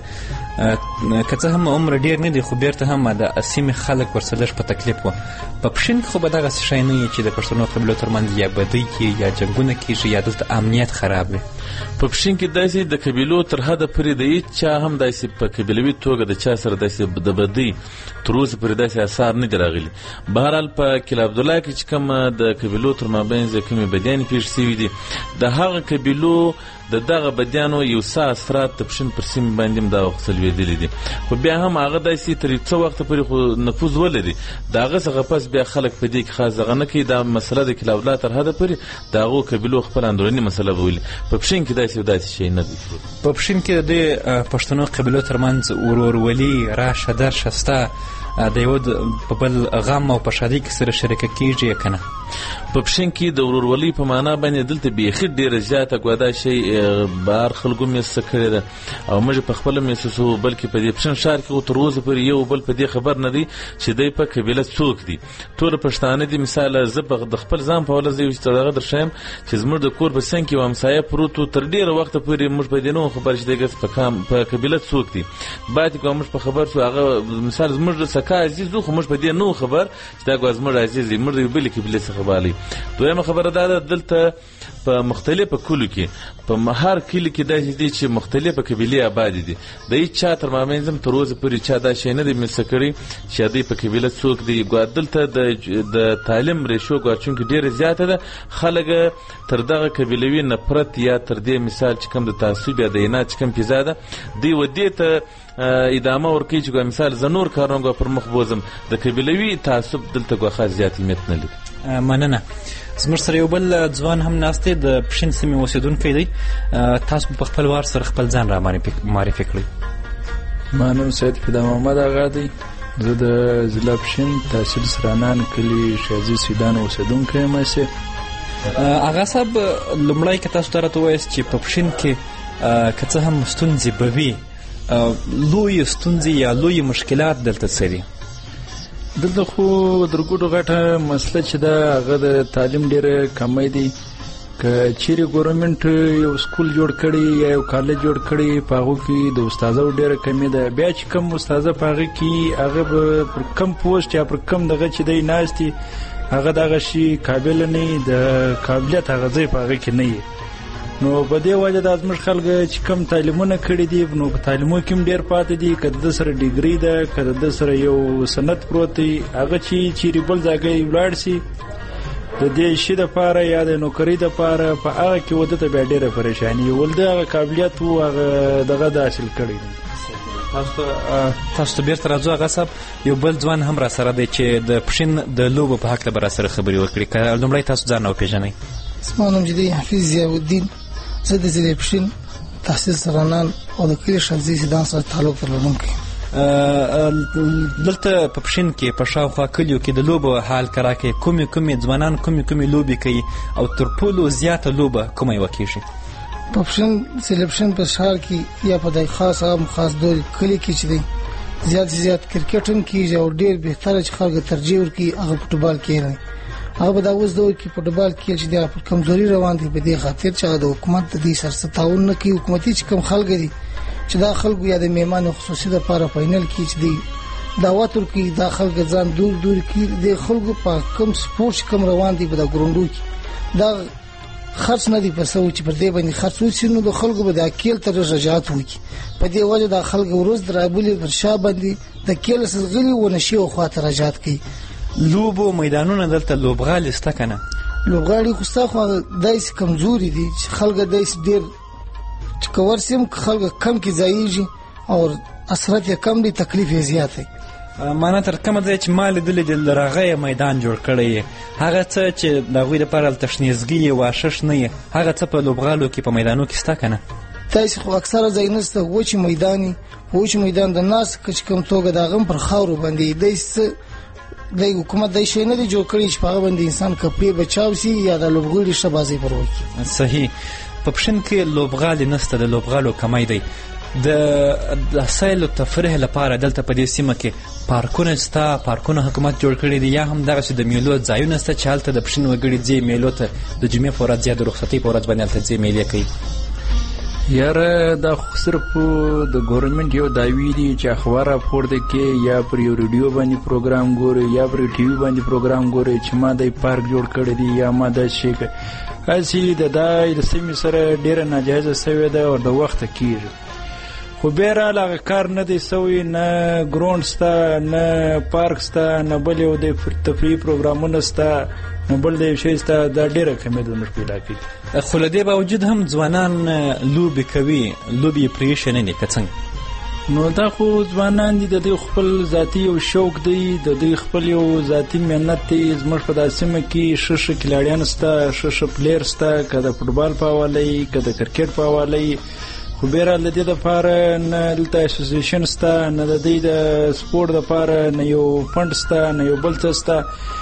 که څه هم عمر ډېر نه دی خو بیرته هم د سیمې خلک ورسره لږ په تکلیف وه. په پښین کې خو به دغسې شی نه وي چې د پښتنو قبیلو ترمنځ یا بدۍ کېږي یا جنګونه کېږي یا دلته امنیت خراب وي. په پښین کې داسې د قبیلو تر حده پورې د هېڅ چا هم داسې په قبیلوي توګه د چا سره داسې د بدۍ تر اوسه پورې داسې اثار نه دي راغلي. بهرحال په کلا عبدالله کې چې کومه د قبیلو تر مابین کومې بدیانې پېښې شوي دي، د هغه قبیلو د دغه بدیانو یو څه اثرات د پښین پر سیمې باندې هم دا وخت څلوېدلي دي. خو بیا هم هغه داسې تر څه وخته پورې خو نفوذ ولري. د هغه څخه پس بیا خلک په دې کې خاص دغه نه کوي. دا مسله د کلا عبدالله تر حده پورې د هغو قبیلو خپل اندروني مسله بولي. په پښین کې داسې داسې شی نه دی. په پښین کې د پښتنو قبیلو ترمنځ ورورولي، راشه درشه شته، د یو په بل غم او په شادۍ کې سره شریکه کېږي که نه؟ په پښین کې د ورورولۍ په معنا باندې دلته بیخي ډېره زیاته ګودا شی بهر خلکو میسسه کړې ده او موږ په خپله میسسو، بلکې په دې پښین ښار کې خو تر اوسه پورې یو بل په دې خبر نه دی چې دی په قبیله څوک دي. ټوله پښتانه دي. مثال زه د خپل ځان په حواله زه یو دغه درښیم چې زموږ د کور په څنګ کې یو همسایه پروت و. تر ډېره وخته پورې موږ په دې نه وو خبر چې دی ګس په قبیله څوک دي. بعد که موږ په خبر شو هغه مثال زموږ د سکا عزیز و خو موږ په دې نه وو خبر چې دا ګویا زموږ عزیز دی، موږ د یو بلې قبیلې څخه بالي. دویمه خبره دا ده دلته په مختلفه کلو کې په هر کلي کې داسې دي چې مختلفه قبیلې آبادې دي. د هېڅ چا تر مابین هم تر اوسه پورې چا دا شی نه دی مسه کړی چې دوی په قبیله څوک دي. ګویا دلته د تعلیم ریشو ګویا چونکې ډېره زیاته ده، خلک تر دغه قبیلوي نفرت یا تر دې مثال چې کوم د تعصب یا د عناد چې کوم فضا ده دوی و دې ته ادامه ورکوي چې ګویا مثال زه نور کارونه ګویا پر مخ بوځم. د قبیلوي تعصب دلته ګویا خاص زیات اهمیت نه لري. مننه. زموږ سره یو بل ځوان هم ناست دی، د پښین سیمې اوسېدونکی دی. تاسو په خپل وار سره خپل ځان را معرفي کړئ. ما نوم سید فدا محمد آغا دی. زه د ضلع پښین تحصیل سرانان کلي شازي سیدان اوسیدونکی یم. اغا صاحب لومړی که تاسو ته راته ووایاست چې په پښین کې که څه هم ستونزې به وي، لویې ستونزې یا لویې مشکلات دلته څه دي؟ دلته خو درګوډو غټه مسله چې ده هغه د تعلیم ډېره کمی دی. که چیرې ګورنمنټ یو سکول جوړ کړي یا یو کالج جوړ کړي په هغو کې د استادو ډېره کمی ده. بیا چې کم استاده په هغه کې هغه به پر کم پوسټ یا پر کم دغه چې دی ناست دي هغه دغه شي قابل نه وي، د قابلیت هغه ځای په هغه کې نه وي. نو په دې وجه دا زموږ خلک چې کم تعلیمونه کړي دي نو په تعلیمو کې هم ډېر پاتې دي. که د ده سره ډیګري ده، که د ده سره یو سند پروت دی، هغه چې چیرې بل ځای ولاړ شي د دې شي دپاره یا د نوکرۍ دپاره په هغه کې وده ته بیا ډېره پریشاني ول د هغه قابلیت و هغه دغه د حاصل کړی دی. تاسو ته بیرته راځو اغا صاحب. یو بل ځوان هم را سره دی چې د پښین د لوبو په هکله به را سره خبرې وکړي. که لومړی تاسو ځان وپېژنئ. زما نوم جدي حفیظ ضیاءالدین، زه د ضلع پښین تحصیل سرانان او د کلي شازي سیدان سره تعلق درلودونکی. دلته په پښین کې په شاوخوا کلیو کې د لوبو حال کراکې کومې کومې ځوانان کومې کومې لوبې کوي او تر ټولو زیاته لوبه کومه یوه کېږي؟ په پښین ضلع پښین په ښار کې یا په دای خاص عام خاص ډول کلي کې چې دی زیات زیات کرکټ هم کېږي او ډېر بهتره چې خلک ترجیح ورکوي هغه فوټبال کېږي. هغه به دا اوس دور کې فوټبال کې چې دی په کمزوري روان دي په دې خاطر چې هغه د حکومت د دې سره تعاون نه کوي. حکومتي چې کوم خلک دي چې دا خلکو یا د میهمان خصوصي لپاره فاینل کې چې دی دعوت ورکوي دا خلک ځان دور دور کې د خلکو په کوم سپورت کم روان دي په دا ګروندو کې دا خرڅ نه دی پسو چې پر دې باندې خرڅ وشي نو د خلکو به د کېل تر رجعات وکړي. په دې وجه د خلکو ورځ درابلي پر شا باندې د کېل سغلي و نشي او خاطر رجعات کوي. لوبو میدانونه دلته لوبغالي سته کنه؟ لوبغالي خو ستا خو دایس کمزوري دي چې خلک دایس ډېر چې کور سیم خلک کم کې ځایږي او اثرات یې کم دي تکلیف یې زیات دی. معنا تر کومه ځای چې ما لیدلی د لرغه میدان جوړ کړی هغه څه چې د هغوی دپاره هلته شنیزګي واشش نه یې هغه څه په لوبغالو کې په میدانو کې سته که نه؟ داسې خو اکثره ځای نسته وچې میدان په وچې میدان د ناس چې کوم توګه د هغه هم پر خاورو باندې داسې د حکومت داسې شی نه دی جوړ کړی چې په هغه باندې انسان کپړې بچاو شي یا د لوبغالي ښه بازۍ پر وکړي. صحیح. په پښین کې لوبغالي نسته، د لوبغالو کمی دی. د سیل او تفریح لپاره دلته په دې سیمه کې پارکونه شته، پارکونه حکومت جوړ کړي دي یا هم دغسې د میلو ځایونه شته چې هلته د پښین وګړي ځي میلو ته د جمعې په ورځ یا د رخصتۍ په ورځ باندې هلته ځي میلې کوي؟ یاره دا خو صرف د ګورنمنټ یو دعوی دي چې اخبار راپورته کې یا پر یو ریډیو باندې پروګرام ګوري یا پر ټي وي باندې پروګرام ګوري چې ما د پارک جوړ کړی دی یا ما دا شي هسې د دای د سیمې سره ډېره ناجایزه سوې ده او د وخته کېږي. خو بهرحال هغه کار نه دی سوی، نه ګراوند شته، نه پارک شته، نه بل یو د تفریحي پروګرامونه شته، نه بل د یو شی شته. دا ډېره کمي ده زموږ په علاقې کې. خو له دې باوجود هم ځوانان لوبې کوي، لوبې یې پرېښې نه دي که څنګه؟ نو دا خو ځوانان دي، د دوی خپل ذاتي یو شوق دی، د دوی خپل یو ذاتي مهنت دی. زموږ په دا سیمه کې ښه ښه کلاړیان شته، ښه ښه پلیر شته، که د فوټبال په حواله که د کرکټ په حواله. خو بهرحال د دې دپاره نه دلته اسوسییشن شته، نه د دوی د سپورټ دپاره نه یو فنډ شته، نه یو بل څه شته.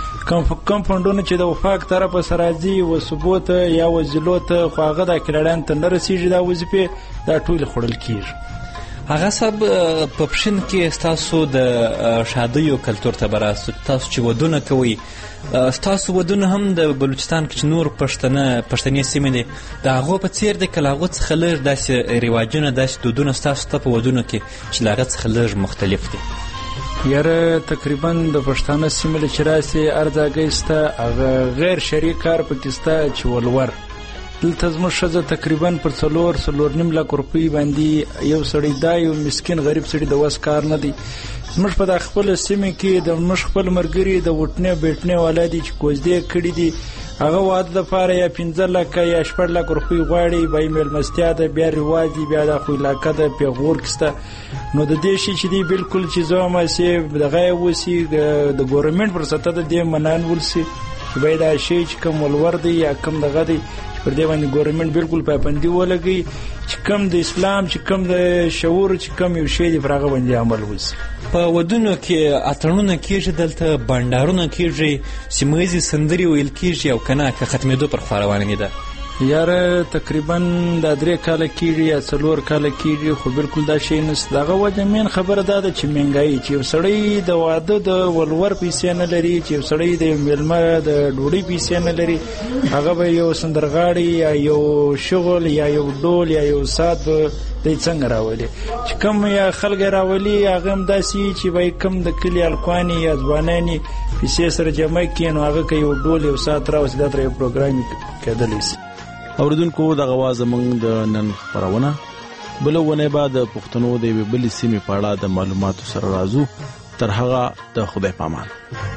کم فنډونه چې د وفاق طرفه سره راځي وصوبو ته یا وزیلو ته خو هغه د کلاړیانو ته نه رسېږي. دا وظیفې دا ټولې خوړل کېږي. هغه صاحب په پښین کې ستاسو د شادیو کلتور ته به راسو، تاسو چې ودونه کوئ ستاسو ودونه هم د بلوچستان کې چې نور پښتنه پښتنې سیمې دي د هغو په څېر دی که له هغو څخه لږ داسې رواجونه داسې دودونه ستاسو ته په ودونو کې چې له هغه څخه لږ مختلف دي؟ یاره تقریبا د پښتانه سیمې له چې راسي هر ځای شته، هغه غیر شرعي کار پکې شته چې ولور. دلته زموږ ښځه تقریبا پر څلور څلور نیم لک روپۍ باندې یو سړی دا یو مسکین غریب سړي د وس کار نه دی. زموږ په دا خپله سیمې کې د موږ خپل ملګري د وټنې بیټنې والا دي چې کوزدې کړي دي، هغه واده دپاره یا پنځه لکه یا شپږ لکه روپۍ غواړي، بیا یې میلمستیا ده، بیا رواج دي، بیا دا خو علاقه ده پېغور کې شته. نو د دې شي چې دی بلکل چې زه هماسې دغه یې وسي د ګورنمنټ پر سطح د دې منانول سي چې باید دا شی چې کوم ولور دی یا کوم دغه دی پر دې باندې ګورنمنټ بالکل پابندي ولګي چې کوم د اسلام چې کوم د شعور چې کوم یو شی دی پر هغه باندې عمل وسي. په ودونو کې اتړونه کېږي، دلته بانډارونه کېږي، سیمهیزې سندرې ویل کېږي او که نه که ختمېدو پر خوا روانې ده؟ یاره تقریبا دا درې کاله کېږي یا څلور کاله کېږي، خو بالکل دا شی نشته. د هغه وجه مین خبره دا ده چې مهنګایي، چې یو سړی د واده د ولور پیسې نه لري، چې یو سړی د میلمه د ډوډۍ پیسې نه لري، هغه به یو سندرغاړی یا یو شغل یا یو ډول یا یو ساعت به دی څنګه راولي. چې کم یا خلک راولي هغه هم داسې چې به کم د کلي هلکوانې یا ځوانانې پیسې سره جمع کړي، نو هغه که یو ډول یو ساعت راوسي دا تر یو پروګرام کېدلی شي. اوریدونکو دغه وه زموږ د نن خپرونه. بله ونې به د پښتنو د یوې بلې سیمې په اړه د معلوماتو سره راځو. تر هغه د خدای پامان.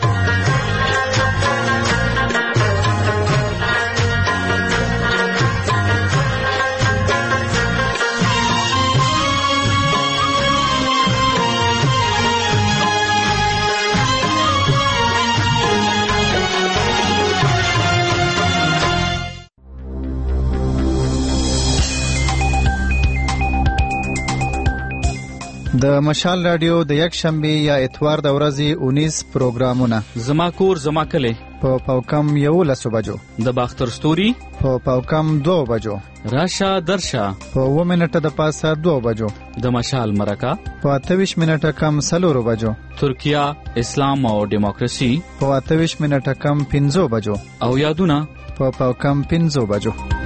د مشال رادیو د یک شنبه یا اتوار د ورځې اونیس پروګرامونه. زما کور زما کلی په پاوکم یولس بجو، د باختر ستوري په پاوکم دو بجو، راشه درشه په و منټه د پاسه دو بجو، د مشال مرکه په اتویش منټه کم سلورو بجو، ترکیه اسلام او دیموکراسي په اتویش منټه کم پنځو بجو، او یادونه په پاوکم پنځو بجو.